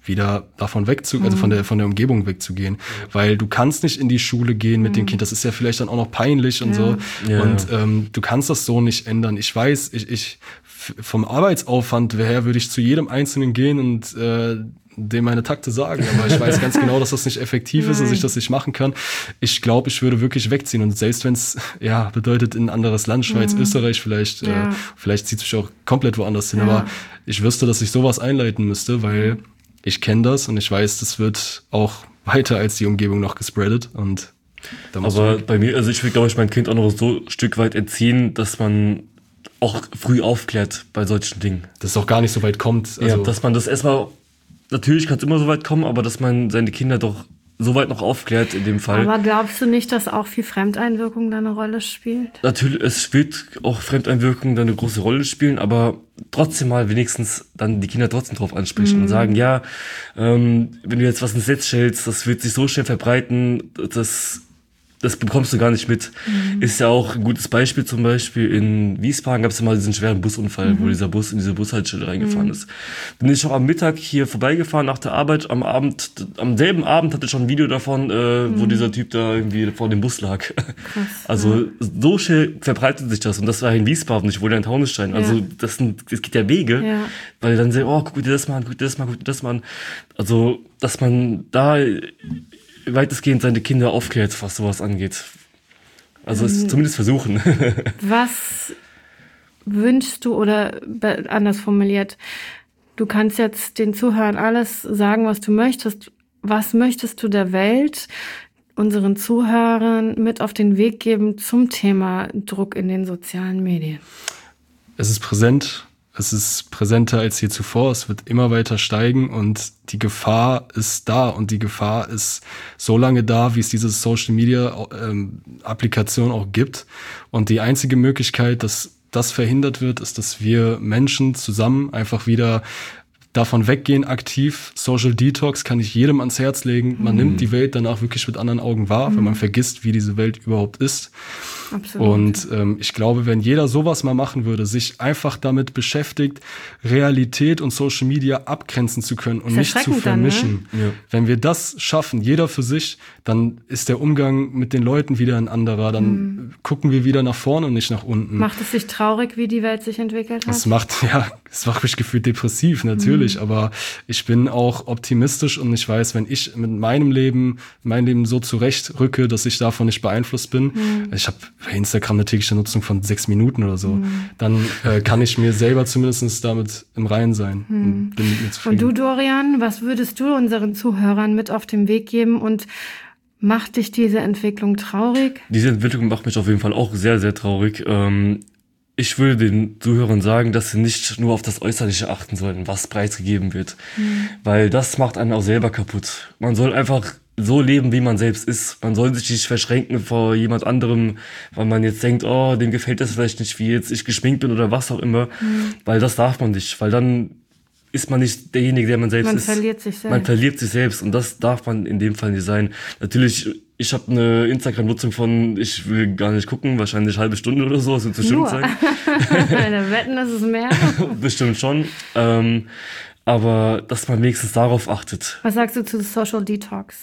Speaker 3: wieder davon wegzugehen, also von der, von der Umgebung wegzugehen. Weil du kannst nicht in die Schule gehen mit mhm. dem Kind, das ist ja vielleicht dann auch noch peinlich und ja. so. Ja. Und ähm, du kannst das so nicht ändern. Ich weiß, ich, ich vom Arbeitsaufwand her würde ich zu jedem Einzelnen gehen und äh, dem meine Takte sagen, aber ich weiß ganz genau, dass das nicht effektiv ist, dass ich das nicht machen kann. Ich glaube, ich würde wirklich wegziehen und selbst wenn es ja bedeutet in ein anderes Land, Schweiz, mhm. Österreich vielleicht, ja. äh, vielleicht zieht es mich auch komplett woanders hin, ja. aber ich wüsste, dass ich sowas einleiten müsste, weil ich kenne das und ich weiß, das wird auch weiter als die Umgebung noch gespreadet und da muss
Speaker 2: aber bei mir, also ich will, glaube ich, mein Kind auch noch so ein Stück weit erziehen, dass man auch früh aufklärt bei solchen Dingen.
Speaker 3: Dass es auch gar nicht so weit kommt.
Speaker 2: Also ja, dass man das erstmal, natürlich kann es immer so weit kommen, aber dass man seine Kinder doch so weit noch aufklärt in dem Fall.
Speaker 1: Aber glaubst du nicht, dass auch viel Fremdeinwirkung da eine Rolle spielt?
Speaker 2: Natürlich, es wird auch Fremdeinwirkung da eine große Rolle spielen, aber trotzdem mal wenigstens dann die Kinder trotzdem drauf ansprechen mhm. und sagen, ja, ähm, wenn du jetzt was ins Netz stellst, das wird sich so schnell verbreiten, das... Das bekommst du gar nicht mit. Mhm. Ist ja auch ein gutes Beispiel, zum Beispiel in Wiesbaden gab es ja mal diesen schweren Busunfall, mhm. wo dieser Bus in diese Bushaltestelle reingefahren mhm. ist. Bin ich auch am Mittag hier vorbeigefahren nach der Arbeit, am Abend, am selben Abend hatte ich schon ein Video davon, äh, mhm. wo dieser Typ da irgendwie vor dem Bus lag. Krass, also ja. so schnell verbreitet sich das und das war in Wiesbaden, ich wohne in Taunusstein. Also ja. das, sind, das geht ja Wege, ja. weil dann sagen, oh, guck dir das mal an, guck dir das mal, guck dir das mal an. Also, dass man da weitestgehend seine Kinder aufklärt, was sowas angeht. Also es zumindest versuchen.
Speaker 1: Was wünschst du, oder anders formuliert, du kannst jetzt den Zuhörern alles sagen, was du möchtest. Was möchtest du der Welt, unseren Zuhörern mit auf den Weg geben zum Thema Druck in den sozialen Medien?
Speaker 3: Es ist präsent. Es ist präsenter als je zuvor, es wird immer weiter steigen und die Gefahr ist da und die Gefahr ist so lange da, wie es diese Social-Media-Applikation auch gibt. Und die einzige Möglichkeit, dass das verhindert wird, ist, dass wir Menschen zusammen einfach wieder davon weggehen, aktiv. Social Detox kann ich jedem ans Herz legen. Man mhm. nimmt die Welt danach wirklich mit anderen Augen wahr, mhm. wenn man vergisst, wie diese Welt überhaupt ist. Absolut. Und ähm, ich glaube, wenn jeder sowas mal machen würde, sich einfach damit beschäftigt, Realität und Social Media abgrenzen zu können und nicht zu vermischen. Dann, ne? ja. Wenn wir das schaffen, jeder für sich, dann ist der Umgang mit den Leuten wieder ein anderer. Dann mhm. gucken wir wieder nach vorne und nicht nach unten.
Speaker 1: Macht es dich traurig, wie die Welt sich entwickelt hat?
Speaker 3: Das macht, ja, es macht mich gefühlt depressiv, natürlich. Mhm. Aber ich bin auch optimistisch und ich weiß, wenn ich mit meinem Leben, mein Leben so zurechtrücke, dass ich davon nicht beeinflusst bin. Mhm. Ich habe bei Instagram eine tägliche Nutzung von sechs Minuten oder so. Mhm. Dann äh, kann ich mir selber zumindest damit im Reinen sein. Mhm. Und bin mit mir zufrieden.
Speaker 1: Und du, Dorian, was würdest du unseren Zuhörern mit auf den Weg geben und macht dich diese Entwicklung traurig?
Speaker 2: Diese Entwicklung macht mich auf jeden Fall auch sehr, sehr traurig. Ähm, ich würde den Zuhörern sagen, dass sie nicht nur auf das Äußerliche achten sollten, was preisgegeben wird. Mhm. Weil das macht einen auch selber kaputt. Man soll einfach so leben, wie man selbst ist. Man soll sich nicht verschränken vor jemand anderem, weil man jetzt denkt, oh, dem gefällt das vielleicht nicht, wie jetzt ich geschminkt bin oder was auch immer. Mhm. Weil das darf man nicht, weil dann ist man nicht derjenige, der man selbst
Speaker 1: man
Speaker 2: ist.
Speaker 1: Man verliert sich selbst.
Speaker 2: Man verliert sich selbst und das darf man in dem Fall nicht sein. Natürlich, ich habe eine Instagram-Nutzung von, ich will gar nicht gucken, wahrscheinlich eine halbe Stunde oder so, das wird bestimmt sein.
Speaker 1: Deine Wetten, das ist mehr.
Speaker 2: Bestimmt schon. Ähm, aber dass man wenigstens darauf achtet.
Speaker 1: Was sagst du zu Social Detox?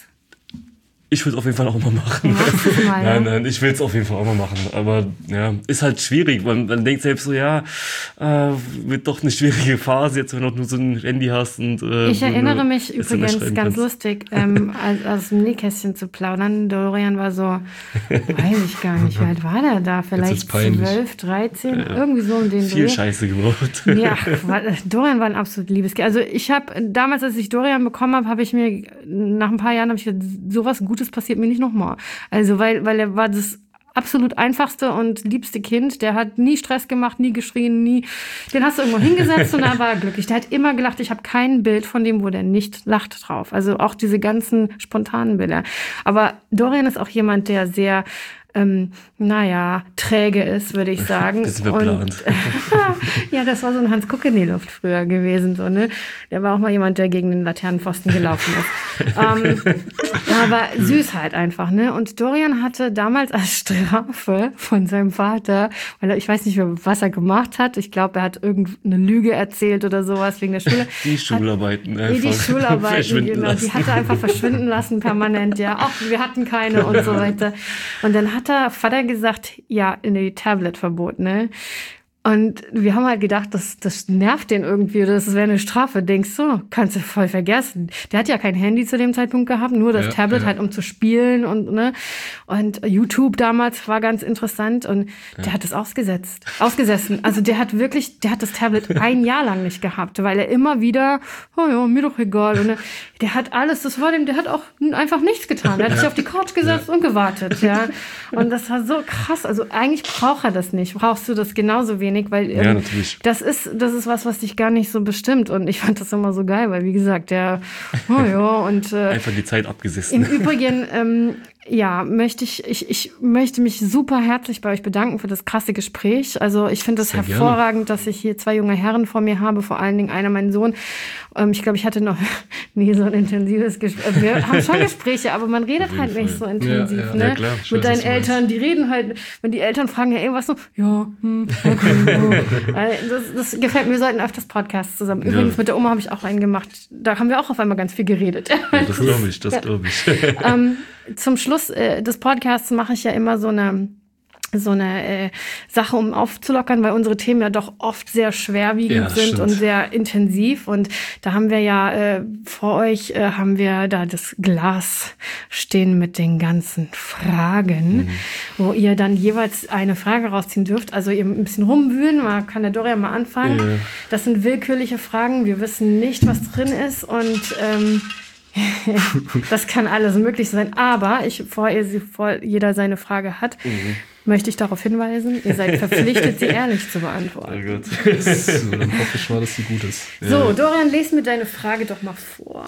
Speaker 2: Ich will es auf jeden Fall auch mal machen. Mal, nein, nein, ich will es auf jeden Fall auch mal machen. Aber ja, ist halt schwierig. Man, man denkt selbst so, ja, äh, wird doch eine schwierige Phase, jetzt wenn du noch nur so ein Handy hast. Und, äh,
Speaker 1: ich erinnere mich übrigens ganz kannst. lustig, ähm, aus, aus dem Nähkästchen zu plaudern. Dorian war so, weiß ich gar nicht, wie alt war der da? Vielleicht zwölf, dreizehn, ja, irgendwie so um den
Speaker 2: Viel Dreh. Scheiße gebraucht.
Speaker 1: Ja, Dorian war ein absolut liebes Kind. Also ich habe, damals, als ich Dorian bekommen habe, habe ich mir, nach ein paar Jahren habe ich gedacht, sowas gut Das passiert mir nicht nochmal. Also, weil, weil er war das absolut einfachste und liebste Kind. Der hat nie Stress gemacht, nie geschrien, nie. Den hast du irgendwo hingesetzt und er war glücklich. Der hat immer gelacht. Ich habe kein Bild von dem, wo der nicht lacht drauf. Also auch diese ganzen spontanen Bilder. Aber Dorian ist auch jemand, der sehr ähm, naja, träge ist, würde ich sagen.
Speaker 2: Das ist verplant.
Speaker 1: Ja, das war so ein Hans Kuck in die Luft früher gewesen. So, ne? Der war auch mal jemand, der gegen den Laternenpfosten gelaufen ist. ähm, aber süß halt einfach. Ne? Und Dorian hatte damals als Strafe von seinem Vater, weil er, ich weiß nicht mehr, was er gemacht hat. Ich glaube, er hat irgendeine Lüge erzählt oder sowas wegen der Schule.
Speaker 2: Die Schularbeiten
Speaker 1: hat, einfach. Die Schularbeiten, genau. Die hat er einfach verschwinden lassen permanent. Ja, auch wir hatten keine und so weiter. Und dann hat der Vater gesagt, ja, in die Tablet-Verbot, ne? Und wir haben halt gedacht, das, das nervt den irgendwie, das wäre eine Strafe. Denkst du, kannst du voll vergessen. Der hat ja kein Handy zu dem Zeitpunkt gehabt, nur das ja, Tablet ja. halt, um zu spielen und ne. Und YouTube damals war ganz interessant und ja. der hat es ausgesetzt, ausgesessen. Also der hat wirklich, der hat das Tablet ein Jahr lang nicht gehabt, weil er immer wieder, oh ja, mir doch egal. Und der hat alles, das war dem, der hat auch einfach nichts getan. Der hat ja. sich auf die Couch gesetzt ja. und gewartet, ja. Und das war so krass. Also eigentlich braucht er das nicht. Brauchst du das genauso wenig? Weil ähm,
Speaker 2: ja, natürlich.
Speaker 1: Das ist, das ist was, was dich gar nicht so bestimmt. Und ich fand das immer so geil, weil wie gesagt, der, oh ja, und äh,
Speaker 2: einfach die Zeit abgesessen.
Speaker 1: Im Übrigen, ähm, ja, möchte ich, ich, ich möchte mich super herzlich bei euch bedanken für das krasse Gespräch. Also ich finde es hervorragend, gerne. dass ich hier zwei junge Herren vor mir habe, vor allen Dingen einer mein Sohn. Ähm, ich glaube, ich hatte noch nie so ein intensives Gespräch. Wir haben schon Gespräche, aber man redet halt Fall. nicht so intensiv. Ja, ja. Ne? Ja, klar. Mit deinen Eltern, die reden halt, wenn die Eltern fragen ja irgendwas so, ja, hm, okay, oh. das, das gefällt mir, wir sollten öfters Podcasts zusammen. Übrigens, ja. mit der Oma habe ich auch einen gemacht. Da haben wir auch auf einmal ganz viel geredet.
Speaker 2: Ja, das glaube ich, das glaube ich.
Speaker 1: ähm, zum Schluss äh, des Podcasts mache ich ja immer so eine so eine äh, Sache, um aufzulockern, weil unsere Themen ja doch oft sehr schwerwiegend ja, sind stimmt. und sehr intensiv. Und da haben wir ja äh, vor euch äh, haben wir da das Glas stehen mit den ganzen Fragen, mhm. wo ihr dann jeweils eine Frage rausziehen dürft. Also ihr ein bisschen rumwühlen, mal kann der Dorian mal anfangen. Ja. Das sind willkürliche Fragen. Wir wissen nicht, was drin ist und ähm, das kann alles möglich sein. Aber ich, bevor ihr sie, vor jeder seine Frage hat, mhm. möchte ich darauf hinweisen, ihr seid verpflichtet, sie ehrlich zu beantworten.
Speaker 2: Oh Gott.
Speaker 3: So, dann hoffe ich mal, dass sie gut ist.
Speaker 1: So, ja. Dorian, lese mir deine Frage doch mal vor.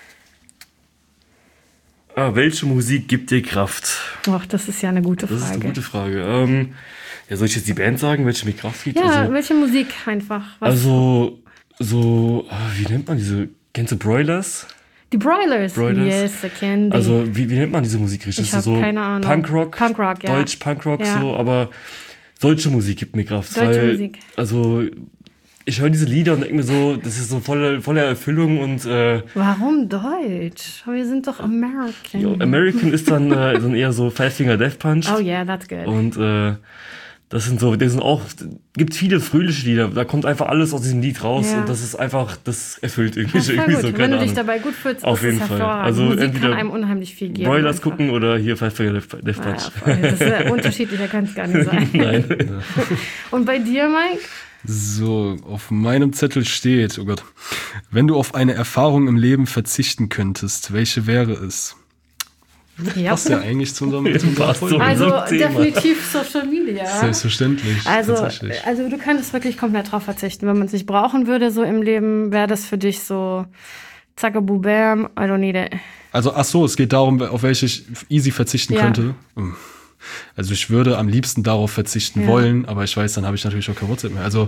Speaker 2: Ah, welche Musik gibt dir Kraft?
Speaker 1: Ach, das ist ja eine gute Frage.
Speaker 2: Das ist eine gute Frage. Ähm, ja, soll ich jetzt die Band sagen, welche mir Kraft gibt?
Speaker 1: Ja,
Speaker 2: also,
Speaker 1: welche Musik einfach? Was
Speaker 2: also, so, wie nennt man diese, kennst du Broilers?
Speaker 1: Die Broilers.
Speaker 2: Broilers.
Speaker 1: Yes, I can.
Speaker 2: Also, wie, wie nennt man diese Musik richtig?
Speaker 1: Ich habe
Speaker 2: so
Speaker 1: keine Ahnung.
Speaker 2: Punkrock?
Speaker 1: Punkrock, ja.
Speaker 2: Deutsch, Punkrock,
Speaker 1: ja.
Speaker 2: so, aber solche Musik gibt mir Kraft.
Speaker 1: Deutsche
Speaker 2: weil,
Speaker 1: Musik.
Speaker 2: Also, ich höre diese Lieder und denke mir so, das ist so voller voller Erfüllung und äh,
Speaker 1: warum Deutsch? Wir sind doch American.
Speaker 2: Jo, American ist dann, äh, dann eher so Five Finger Death Punch.
Speaker 1: Oh yeah, that's good.
Speaker 2: Und äh, das sind so, das sind auch, gibt viele fröhliche Lieder, da kommt einfach alles aus diesem Lied raus ja. und das ist einfach, das erfüllt irgendwie,
Speaker 1: ja,
Speaker 2: irgendwie
Speaker 1: gut.
Speaker 2: so,
Speaker 1: Wenn
Speaker 2: keine
Speaker 1: du
Speaker 2: Ahnung.
Speaker 1: dich dabei gut fühlst,
Speaker 2: auf jeden
Speaker 1: ist
Speaker 2: Fall.
Speaker 1: Also Musik entweder kann einem unheimlich viel geben.
Speaker 2: Broilers einfach gucken oder hier Five Finger Death Punch.
Speaker 1: Ja, das ist ja unterschiedlicher, kann es gar nicht sein.
Speaker 2: Nein.
Speaker 1: Und bei dir, Mike?
Speaker 3: So, auf meinem Zettel steht, oh Gott, wenn du auf eine Erfahrung im Leben verzichten könntest, welche wäre es?
Speaker 1: Ja.
Speaker 3: Passt ja eigentlich zu unserem, zu unserem
Speaker 1: Folge. Also definitiv Social Media.
Speaker 3: Selbstverständlich.
Speaker 1: Also, also du könntest wirklich komplett drauf verzichten. Wenn man es nicht brauchen würde so im Leben, wäre das für dich so zackabubam, I don't need it.
Speaker 3: Also ach so, es geht darum, auf welche ich easy verzichten ja. könnte. Also ich würde am liebsten darauf verzichten ja. wollen, aber ich weiß, dann habe ich natürlich auch kein WhatsApp mehr. Also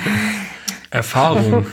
Speaker 3: Erfahrung.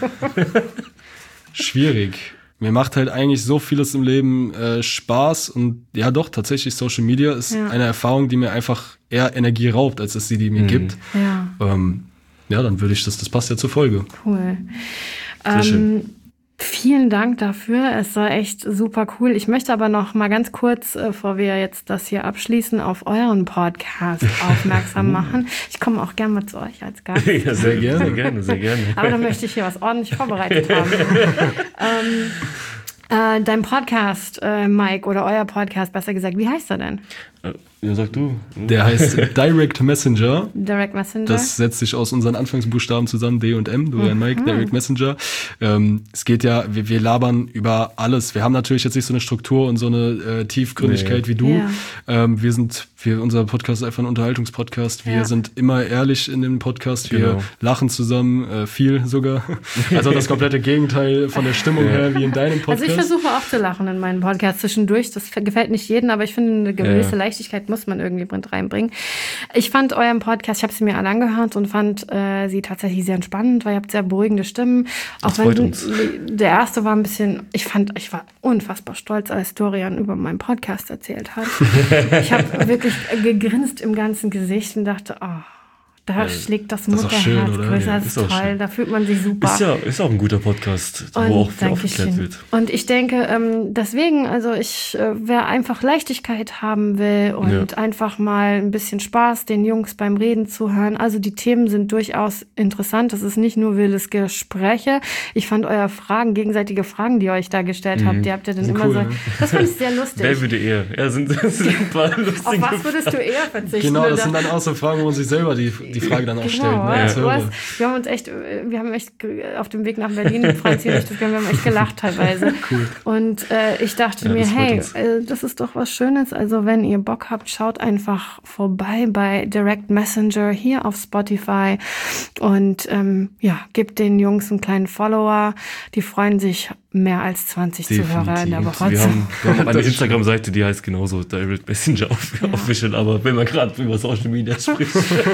Speaker 3: Schwierig. Mir macht halt eigentlich so vieles im Leben äh, Spaß und ja doch, tatsächlich Social Media ist ja. eine Erfahrung, die mir einfach eher Energie raubt, als es sie die mir mhm. gibt.
Speaker 1: Ja.
Speaker 3: Ähm, ja, dann würde ich das, das passt ja zur Folge.
Speaker 1: Cool.
Speaker 3: Sehr
Speaker 1: ähm,
Speaker 3: schön.
Speaker 1: Vielen Dank dafür. Es war echt super cool. Ich möchte aber noch mal ganz kurz, äh, bevor wir jetzt das hier abschließen, auf euren Podcast aufmerksam machen. Ich komme auch gerne mal zu euch als Gast.
Speaker 2: Ja, sehr gerne, sehr gerne, sehr gerne.
Speaker 1: Aber dann möchte ich hier was ordentlich vorbereitet haben. ähm, äh, dein Podcast, äh, Mike, oder euer Podcast, besser gesagt, wie heißt er denn?
Speaker 2: Ja, sag du.
Speaker 3: Der heißt Direct Messenger.
Speaker 1: Direct Messenger.
Speaker 3: Das setzt sich aus unseren Anfangsbuchstaben zusammen, D und M, Dorian, Mike, Direct Messenger. Ähm, es geht ja, wir, wir labern über alles. Wir haben natürlich jetzt nicht so eine Struktur und so eine äh, Tiefgründigkeit nee. wie du.
Speaker 1: Ja. Ähm,
Speaker 3: wir sind, wir, unser Podcast ist einfach ein Unterhaltungspodcast. Wir
Speaker 1: ja.
Speaker 3: sind immer ehrlich in dem Podcast. Wir
Speaker 2: genau.
Speaker 3: lachen zusammen, äh, viel sogar. Also das komplette Gegenteil von der Stimmung ja. her wie in deinem Podcast.
Speaker 1: Also ich versuche auch zu lachen in meinem Podcast zwischendurch. Das gefällt nicht jedem, aber ich finde eine gewisse ja. Leichtigkeit Leichtigkeit muss man irgendwie mit reinbringen. Ich fand euren Podcast, ich habe sie mir alle angehört und fand äh, sie tatsächlich sehr entspannend, weil ihr habt sehr beruhigende Stimmen. Auch
Speaker 2: das
Speaker 1: wenn
Speaker 2: freut uns.
Speaker 1: Der erste war ein bisschen, ich fand, ich war unfassbar stolz, als Dorian über meinen Podcast erzählt hat. Ich habe wirklich gegrinst im ganzen Gesicht und dachte, oh, da ja, schlägt das Mutterherz größer, ja, das ist toll, schön. Da fühlt man sich super.
Speaker 2: Ist ja ist auch ein guter Podcast, und wo auch viel aufgeklärt wird.
Speaker 1: Und ich denke, ähm, deswegen, also ich, äh, wer einfach Leichtigkeit haben will und ja. einfach mal ein bisschen Spaß, den Jungs beim Reden zuhören, also die Themen sind durchaus interessant, das ist nicht nur wildes Gespräche. Ich fand eure Fragen, gegenseitige Fragen, die ihr euch da gestellt mhm. habt, die habt ihr dann immer cool, so, ne? Das fand ich sehr lustig.
Speaker 2: Wer würde eher? Ja, sind, sind ein paar lustige
Speaker 1: Auf was würdest du eher verzichten?
Speaker 3: Genau, das sind dann auch so Fragen, wo man sich selber die, die die Frage dann auch genau, stellt. Ne, als
Speaker 1: du hast, wir haben uns echt, wir haben echt auf dem Weg nach Berlin, Franzi und ich, wir haben echt gelacht teilweise. Cool. Und äh, ich dachte ja, mir, hey, äh, das ist doch was Schönes. Also wenn ihr Bock habt, schaut einfach vorbei bei Direct Messenger hier auf Spotify und ähm, ja, gebt den Jungs einen kleinen Follower. Die freuen sich mehr als zwanzig Definitiv. Zuhörer in der Woche.
Speaker 2: Wir haben, wir haben eine Instagram-Seite, die heißt genauso Direct Messenger ja. Official, aber wenn man gerade über Social Media spricht.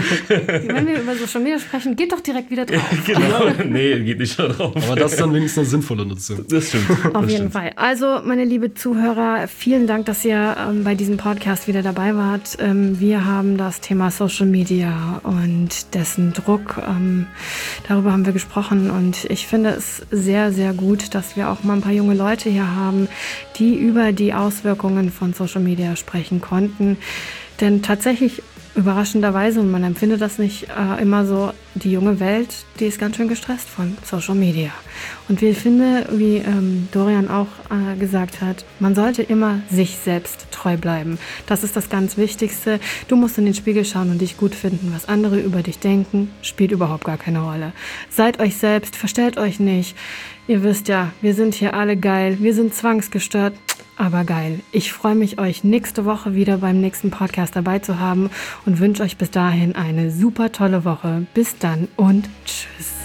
Speaker 1: Wenn wir über Social Media sprechen, geht doch direkt wieder drauf.
Speaker 2: Genau, nee, geht nicht drauf.
Speaker 3: Aber das ist dann wenigstens eine sinnvolle Nutzung.
Speaker 2: Das stimmt.
Speaker 1: Auf
Speaker 2: das
Speaker 1: jeden
Speaker 2: stimmt.
Speaker 1: Fall. Also, meine liebe Zuhörer, vielen Dank, dass ihr ähm, bei diesem Podcast wieder dabei wart. Ähm, wir haben das Thema Social Media und dessen Druck, ähm, darüber haben wir gesprochen und ich finde es sehr, sehr gut, dass wir auch mal ein paar junge Leute hier haben, die über die Auswirkungen von Social Media sprechen konnten. Denn tatsächlich überraschenderweise, und man empfindet das nicht äh, immer so, die junge Welt, die ist ganz schön gestresst von Social Media. Und wir finden, wie ähm, Dorian auch äh, gesagt hat, man sollte immer sich selbst treu bleiben. Das ist das ganz Wichtigste. Du musst in den Spiegel schauen und dich gut finden. Was andere über dich denken, spielt überhaupt gar keine Rolle. Seid euch selbst, verstellt euch nicht. Ihr wisst ja, wir sind hier alle geil. Wir sind zwangsgestört, aber geil. Ich freue mich, euch nächste Woche wieder beim nächsten Podcast dabei zu haben und wünsche euch bis dahin eine super tolle Woche. Bis dann und tschüss.